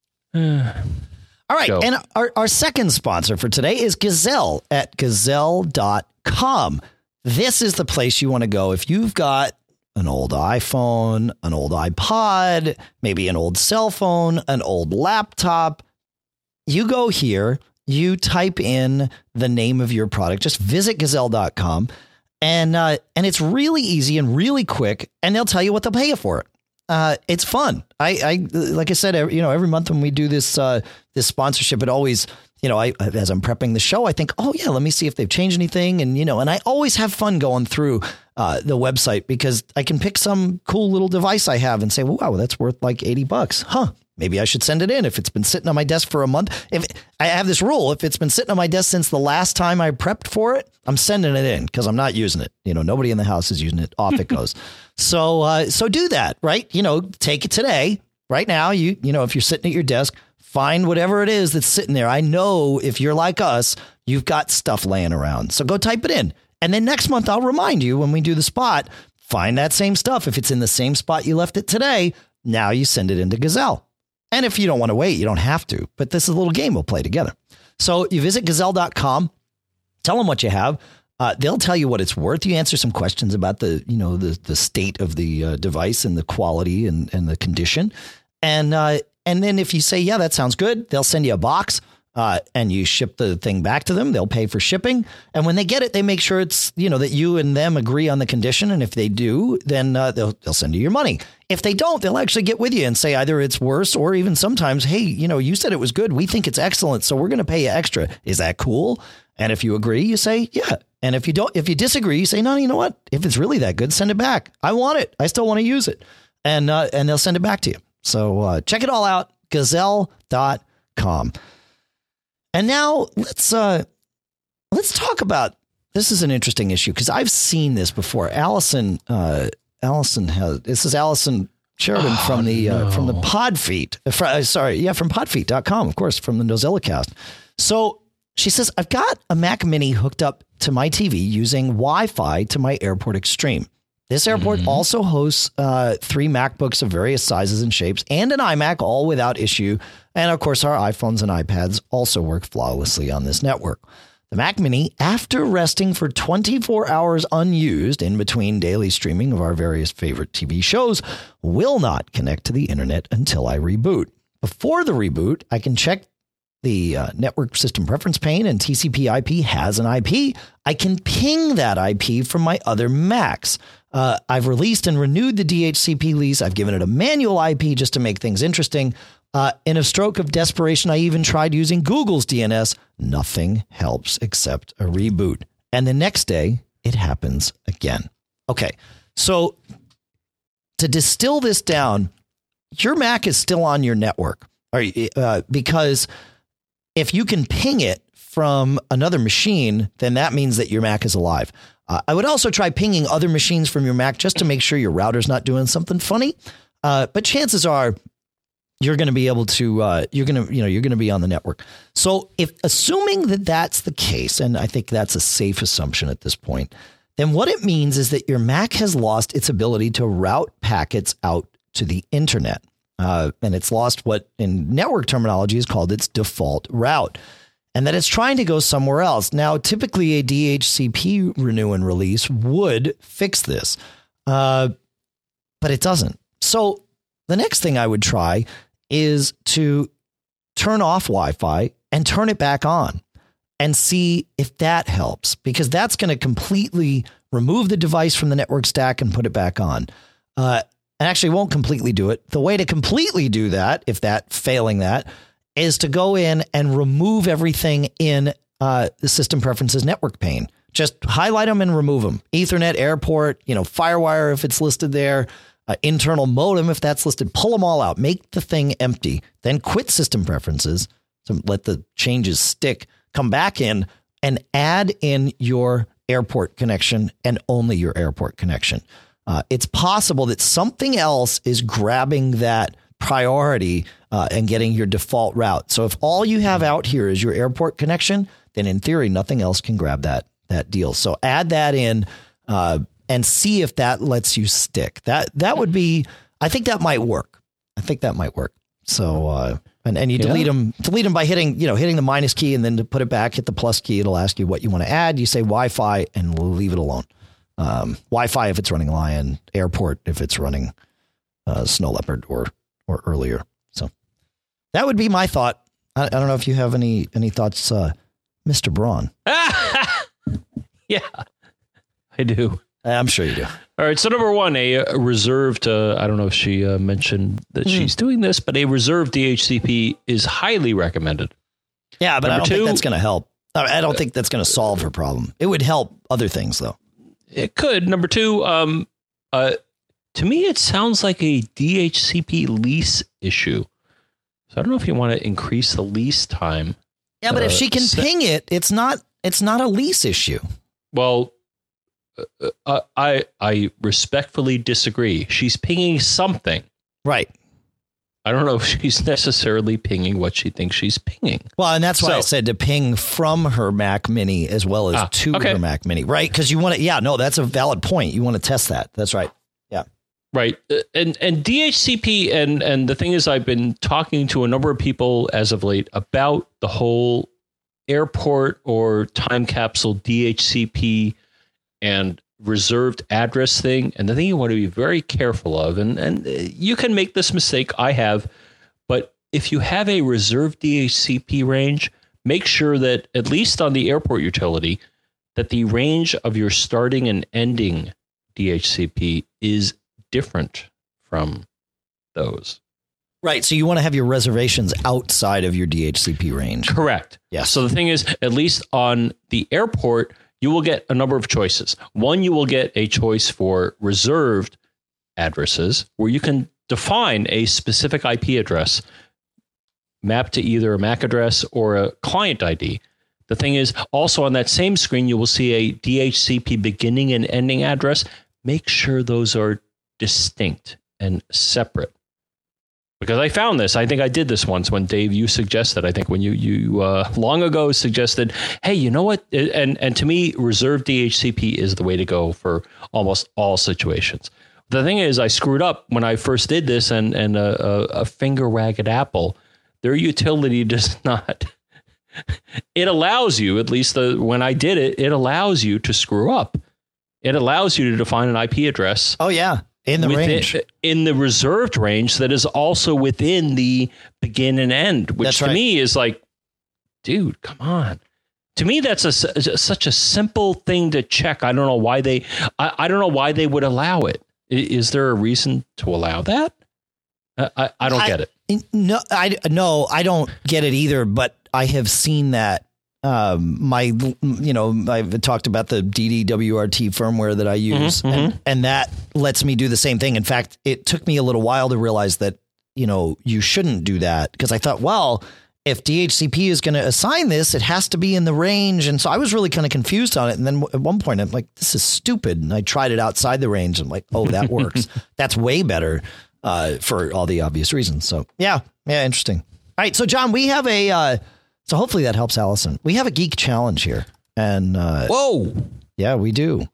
Uh, All right. Go. And our, our second sponsor for today is Gazelle at gazelle dot com. This is the place you want to go if you've got an old iPhone, an old iPod, maybe an old cell phone, an old laptop. You go here, you type in the name of your product, just visit gazelle dot com. And uh, and it's really easy and really quick. And they'll tell you what they'll pay you for it. Uh, it's fun. I, I, like I said, every, you know, every month when we do this, uh, this sponsorship, it always, you know, I, as I'm prepping the show, I think, oh yeah, let me see if they've changed anything. And, you know, and I always have fun going through, uh, the website because I can pick some cool little device I have and say, well, wow, that's worth like eighty bucks. Huh. Maybe I should send it in if it's been sitting on my desk for a month. If I have this rule, if it's been sitting on my desk since the last time I prepped for it, I'm sending it in because I'm not using it. You know, nobody in the house is using it. Off it goes. So, uh, so do that, right? You know, take it today, right now. You, you know, if you're sitting at your desk, find whatever it is that's sitting there. I know if you're like us, you've got stuff laying around. So go type it in And then next month, I'll remind you when we do the spot, find that same stuff. If it's in the same spot you left it today, now you send it into Gazelle. And if you don't want to wait, you don't have to. But this is a little game we'll play together. So you visit gazelle dot com, tell them what you have. Uh, they'll tell you what it's worth. You answer some questions about the, you know, the the state of the uh, device and the quality and, and the condition. And uh, and then if you say, yeah, that sounds good, they'll send you a box. Uh, and you ship the thing back to them. They'll pay for shipping. And when they get it, they make sure it's, you know, that you and them agree on the condition. And if they do, then uh, they'll they'll send you your money. If they don't, they'll actually get with you and say either it's worse or even sometimes, hey, you know, you said it was good. We think it's excellent. So we're going to pay you extra. Is that cool? And if you agree, you say, yeah. And if you don't, if you disagree, you say, no, you know what? If it's really that good, send it back. I want it. I still want to use it. And uh, and they'll send it back to you. So uh, check it all out. gazelle dot com. And now let's uh, let's talk about, this is an interesting issue because I've seen this before. Allison, uh, Allison has, this is Allison Sheridan oh, from the no. uh, from the Podfeet. Uh, fr- uh, sorry, yeah, from podfeet dot com, of course, from the NozellaCast. So she says, I've got a Mac Mini hooked up to my T V using Wi-Fi to my Airport Extreme. This airport mm-hmm. also hosts uh, three MacBooks of various sizes and shapes and an iMac, all without issue. And of course, our iPhones and iPads also work flawlessly on this network. The Mac Mini, after resting for twenty-four hours unused in between daily streaming of our various favorite T V shows, will not connect to the internet until I reboot. Before the reboot, I can check the uh, network system preference pane, and T C P I P has an I P. I can ping that I P from my other Macs. Uh, I've released and renewed the D H C P lease. I've given it a manual I P just to make things interesting. Uh, in a stroke of desperation, I even tried using Google's D N S. Nothing helps except a reboot. And the next day, it happens again. Okay, so to distill this down, your Mac is still on your network, uh, because if you can ping it from another machine, then that means that your Mac is alive. Uh, I would also try pinging other machines from your Mac just to make sure your router's not doing something funny. Uh, but chances are you're going to be able to, uh, you're going to, you know, you're going to be on the network. So if assuming that that's the case, and I think that's a safe assumption at this point, then what it means is that your Mac has lost its ability to route packets out to the internet. Uh, and it's lost what in network terminology is called its default route, and that it's trying to go somewhere else. Now, typically a D H C P renew and release would fix this, uh, but it doesn't. So the next thing I would try is to turn off Wi-Fi and turn it back on and see if that helps, because that's going to completely remove the device from the network stack and put it back on. Uh, and actually won't completely do it. The way to completely do that, if that failing that, is to go in and remove everything in uh, the system preferences network pane. Just highlight them and remove them. Ethernet, airport, you know, FireWire if it's listed there, uh, internal modem if that's listed. Pull them all out. Make the thing empty. Then quit system preferences. So let the changes stick. Come back in and add in your airport connection and only your airport connection. Uh, it's possible that something else is grabbing that priority uh, and getting your default route. So if all you have out here is your airport connection, then in theory, nothing else can grab that that deal. So add that in uh, and see if that lets you stick. That that would be, I think that might work. I think that might work. So uh, and and you yeah. delete them delete them by hitting you know hitting the minus key, and then to put it back, hit the plus key. It'll ask you what you want to add. You say Wi-Fi and we'll leave it alone. Um, Wi-Fi if it's running Lion, airport if it's running uh, Snow Leopard or or earlier. So that would be my thought. I, I don't know if you have any any thoughts, uh, Mister Braun. Yeah, I do. I'm sure you do. All right. So number one, a, a reserved, uh, I don't know if she uh, mentioned that mm. she's doing this, but a reserved D H C P is highly recommended. Yeah, but number I don't two, think that's going to help. I don't think that's going to solve her problem. It would help other things, though. It could. Number two, um, uh, to me, it sounds like a D H C P lease issue. So I don't know if you want to increase the lease time. Yeah, but uh, if she can se- ping it, it's not it's not a lease issue. Well, uh, I I respectfully disagree. She's pinging something. Right. I don't know if she's necessarily pinging what she thinks she's pinging. Well, and that's why So- I said to ping from her Mac Mini as well as Ah, to okay. her Mac Mini, right? Because you want to, yeah, no, that's a valid point. You want to test that. That's right. Yeah. Right. Uh, And and D H C P and and the thing is, I've been talking to a number of people as of late about the whole airport or time capsule D H C P and reserved address thing. And the thing you want to be very careful of, and, and you can make this mistake, I have, but if you have a reserved D H C P range, make sure that at least on the airport utility, that the range of your starting and ending D H C P is different from those. Right. So you want to have your reservations outside of your D H C P range. Correct. Yes. So the thing is, at least on the airport, you will get a number of choices. One, you will get a choice for reserved addresses where you can define a specific I P address mapped to either a M A C address or a client I D. The thing is, also on that same screen, you will see a D H C P beginning and ending address. Make sure those are distinct and separate. Because I found this, I think I did this once when Dave, you suggested, I think when you, you uh, long ago suggested, hey, you know what? And, and to me, reserved D H C P is the way to go for almost all situations. The thing is, I screwed up when I first did this, and, and a, a, a finger wagged apple, their utility does not, it allows you, at least the, when I did it, it allows you to screw up. It allows you to define an I P address. Oh, yeah. In the within, range. in the reserved range that is also within the begin and end, which That's to right. me is like, dude, come on. To me, that's a, such a simple thing to check. I don't know why they, I, I don't know why they would allow it. I- Is there a reason to allow that? I, I, I don't I- get it. No, I no, I don't get it either. But I have seen that. Um, my, you know, I've talked about the D D W R T firmware that I use, Mhm, and, and that lets me do the same thing. In fact, it took me a little while to realize that, you know, you shouldn't do that, because I thought, well, if D H C P is going to assign this, it has to be in the range. And so I was really kind of confused on it. And then at one point, I'm like, this is stupid. And I tried it outside the range. I'm like, oh, that works. That's way better uh, for all the obvious reasons. So, yeah, yeah, interesting. All right. So, John, we have a uh, so hopefully that helps Allison. We have a geek challenge here. And uh, Whoa. yeah, we do.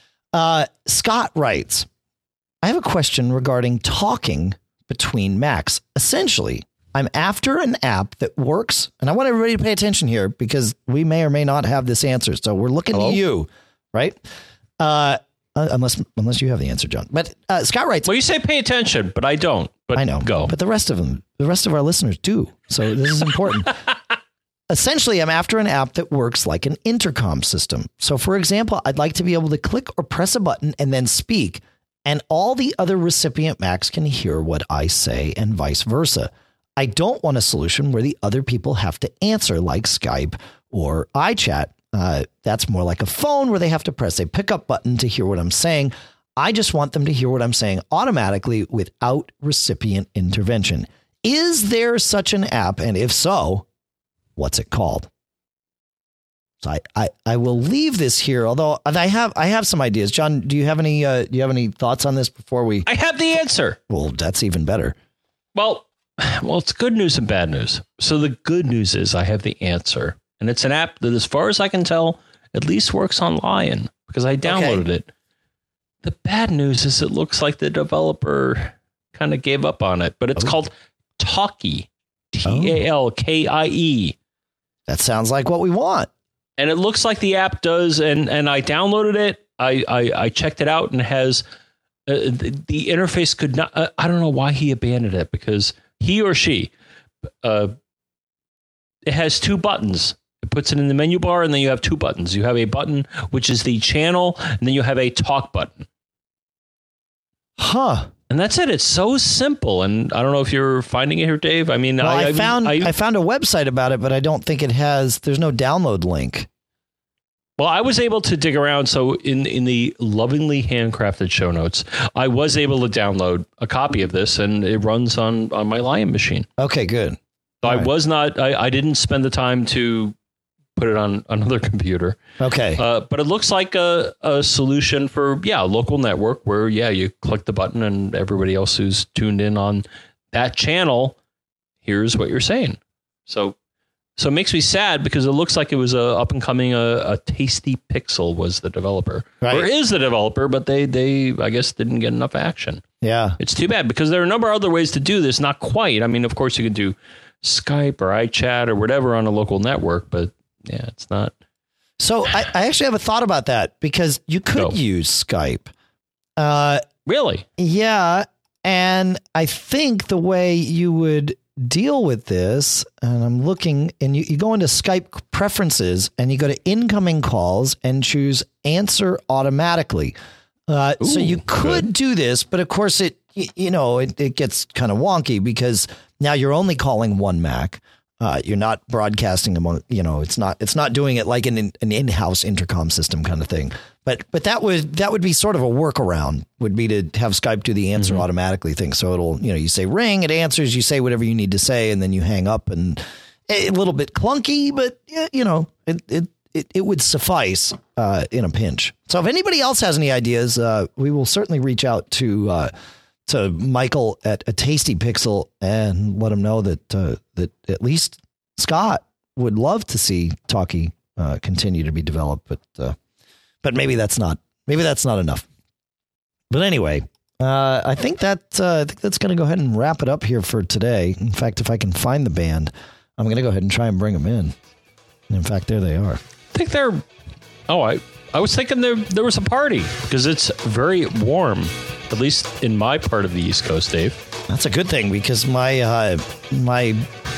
Uh, Scott writes, I have a question regarding talking between Macs. Essentially, I'm after an app that works, and I want everybody to pay attention here because we may or may not have this answer. So we're looking Hello? to you, right? Uh, uh, unless unless you have the answer, John. But uh, Scott writes, Well, you say pay attention, but I don't. But I know, go. but the rest of them, the rest of our listeners do. So this is important. Essentially, I'm after an app that works like an intercom system. So, for example, I'd like to be able to click or press a button and then speak, and all the other recipient Macs can hear what I say and vice versa. I don't want a solution where the other people have to answer like Skype or iChat. Uh, that's more like a phone where they have to press a pickup button to hear what I'm saying. I just want them to hear what I'm saying automatically without recipient intervention. Is there such an app? And if so, what's it called? So I, I, I will leave this here, although I have I have some ideas. John, do you have any uh, do you have any thoughts on this before we? I have the answer. Well, that's even better. Well, well, it's good news and bad news. So the good news is I have the answer, and it's an app that, as far as I can tell, at least works on Lion because I downloaded Okay. it. The bad news is it looks like the developer kind of gave up on it, but it's Oh. called Talkie, T A L K I E. That sounds like what we want. And it looks like the app does, and, and I downloaded it. I, I, I checked it out, and it has uh, the, the interface could not. Uh, I don't know why he abandoned it, because he or she, uh, it has two buttons. It puts it in the menu bar, and then you have two buttons. You have a button which is the channel, and then you have a talk button, Huh. and that's it. It's so simple. And I don't know if you're finding it here, Dave. I mean, Well, I, I, I found I, I, found a website about it, but I don't think it has. There's no download link. Well, I was able to dig around. So in, in the lovingly handcrafted show notes, I was able to download a copy of this, and it runs on, on my Lion machine. Okay, good. So All I right. was not, I, I didn't spend the time to put it on another computer. Okay. Uh, but it looks like a, a solution for, yeah, a local network where, yeah, you click the button and everybody else who's tuned in on that channel hears what you're saying. So, so it makes me sad because it looks like it was a up and coming, a, a Tasty Pixel was the developer, right. or is the developer, but they, they, I guess, didn't get enough action. Yeah. It's too bad because there are a number of other ways to do this. Not quite. I mean, of course you could do Skype or iChat or whatever on a local network, but yeah, it's not. So I, I actually have a thought about that because you could No. use Skype. Uh, Really? yeah. And I think the way you would deal with this, and I'm looking, and you, you go into Skype preferences and you go to incoming calls and choose answer automatically. Uh, Ooh, so you could good. do this, but of course it, y- you know, it, it gets kind of wonky because now you're only calling one Mac. Uh, you're not broadcasting among, you know, it's not, it's not doing it like an, an in-house intercom system kind of thing. But, but that would, that would be sort of a workaround, would be to have Skype do the answer mm-hmm. automatically thing. So it'll, you know, you say ring, it answers, you say whatever you need to say, and then you hang up, and a little bit clunky, but you know, it, it, it, it would suffice uh, in a pinch. So if anybody else has any ideas, uh, we will certainly reach out to, uh, to Michael at a Tasty Pixel and let him know that uh, that at least Scott would love to see Talkie uh, continue to be developed, but uh, but maybe that's not maybe that's not enough. But anyway, uh, I think that uh, I think that's going to go ahead and wrap it up here for today. In fact, if I can find the band, I'm going to go ahead and try and bring them in. And in fact, there they are. I think they're. Oh, I I was thinking there there was a party because it's very warm. At least in my part of the East Coast, Dave. That's a good thing because my uh, my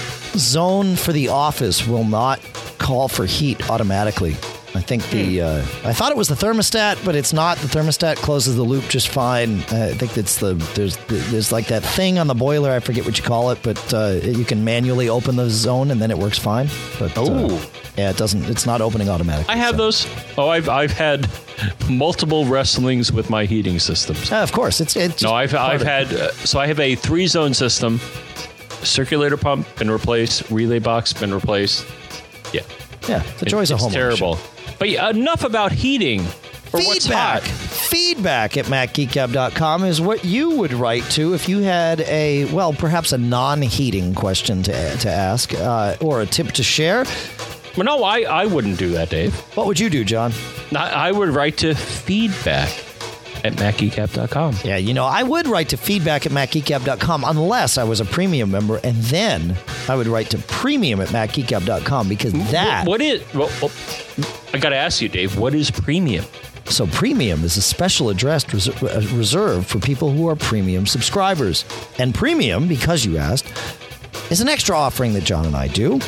zone for the office will not call for heat automatically. I think the uh, I thought it was the thermostat, but it's not. The thermostat closes the loop just fine. Uh, I think it's the there's there's like that thing on the boiler. I forget what you call it, but uh, you can manually open the zone and then it works fine. But oh. uh, yeah, it doesn't. It's not opening automatically. I have so. those. Oh, I've I've had multiple wrestlings with my heating systems. Uh, of course, it's it's. No, I've I've had uh, so I have a three zone system. Circulator pump been replaced. Relay box been replaced. Yeah, yeah. The joys it, of home. It's terrible. But yeah, enough about heating. For what's Feedback. hot. Feedback at mac geek gab dot com is what you would write to if you had a, well, perhaps a non-heating question to to ask uh, or a tip to share. Well, no, I, I wouldn't do that, Dave. What would you do, John? I, I would write to feedback at mac geek gab dot com. Yeah, you know, I would write to feedback at mac geek gab dot com unless I was a premium member, and then I would write to premium at mac geek gab dot com because that... What, what is... Well, well, I got to ask you, Dave, what is premium? So premium is a special address res- reserved for people who are premium subscribers. And premium, because you asked, is an extra offering that John and I do.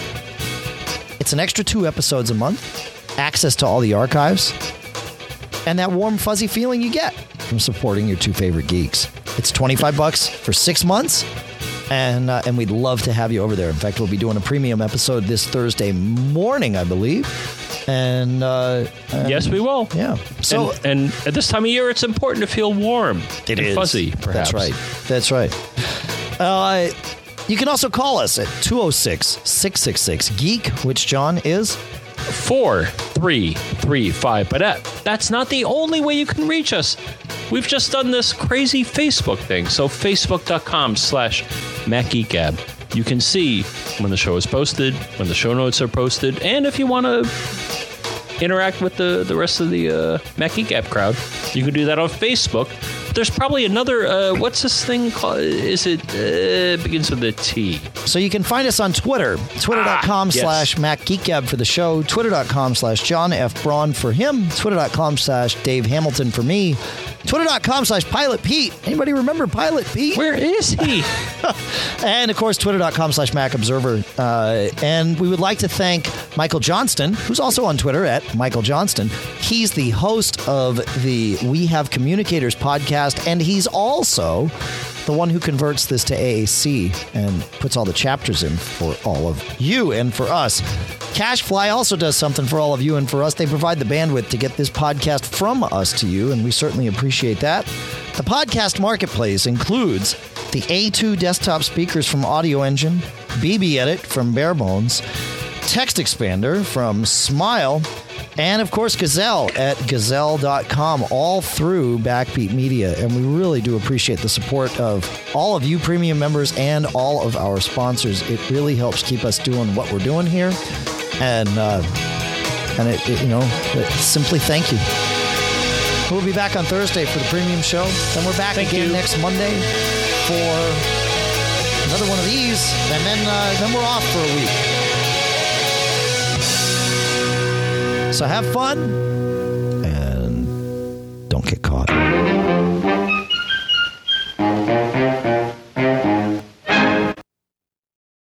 It's an extra two episodes a month, access to all the archives, and that warm, fuzzy feeling you get from supporting your two favorite geeks. It's twenty-five bucks for six months, and uh, and we'd love to have you over there. In fact, we'll be doing a premium episode this Thursday morning, I believe. And, uh, and yes, we will. Yeah. So, and, and at this time of year, it's important to feel warm it and is. fuzzy, perhaps. That's right. That's right. Uh, you can also call us at two oh six, six six six, geek, which, John, is four three three five. But that, that's not the only way you can reach us. We've just done this crazy Facebook thing. So facebook.com slash MacGeekGab. You can see when the show is posted, when the show notes are posted, and if you want to interact with the, the rest of the uh, Mac Geek Gab crowd, you can do that on Facebook. There's probably another, uh, what's this thing called? Is it, uh, begins with a T. So you can find us on Twitter, twitter.com ah, yes. slash MacGeekGab for the show, twitter.com slash John F. Braun for him, twitter.com slash Dave Hamilton for me, twitter.com slash Pilot Pete. Anybody remember Pilot Pete? Where is he? And, of course, twitter.com slash Mac Observer. Uh, and we would like to thank Michael Johnston, who's also on Twitter at Michael Johnston. He's the host of the We Have Communicators podcast, and he's also the one who converts this to A A C and puts all the chapters in for all of you and for us. Cashfly also does something for all of you and for us. They provide the bandwidth to get this podcast from us to you, and we certainly appreciate that. The podcast marketplace includes the A two desktop speakers from Audio Engine, B B Edit from Barebones, Text Expander from Smile, And, of course, Gazelle at gazelle dot com, all through Backbeat Media. And we really do appreciate the support of all of you premium members and all of our sponsors. It really helps keep us doing what we're doing here. And, uh, and it, it, you know, it, simply thank you. We'll be back on Thursday for the premium show. Then we're back Thank again you. next Monday for another one of these. And then, uh, then we're off for a week. So have fun and don't get caught.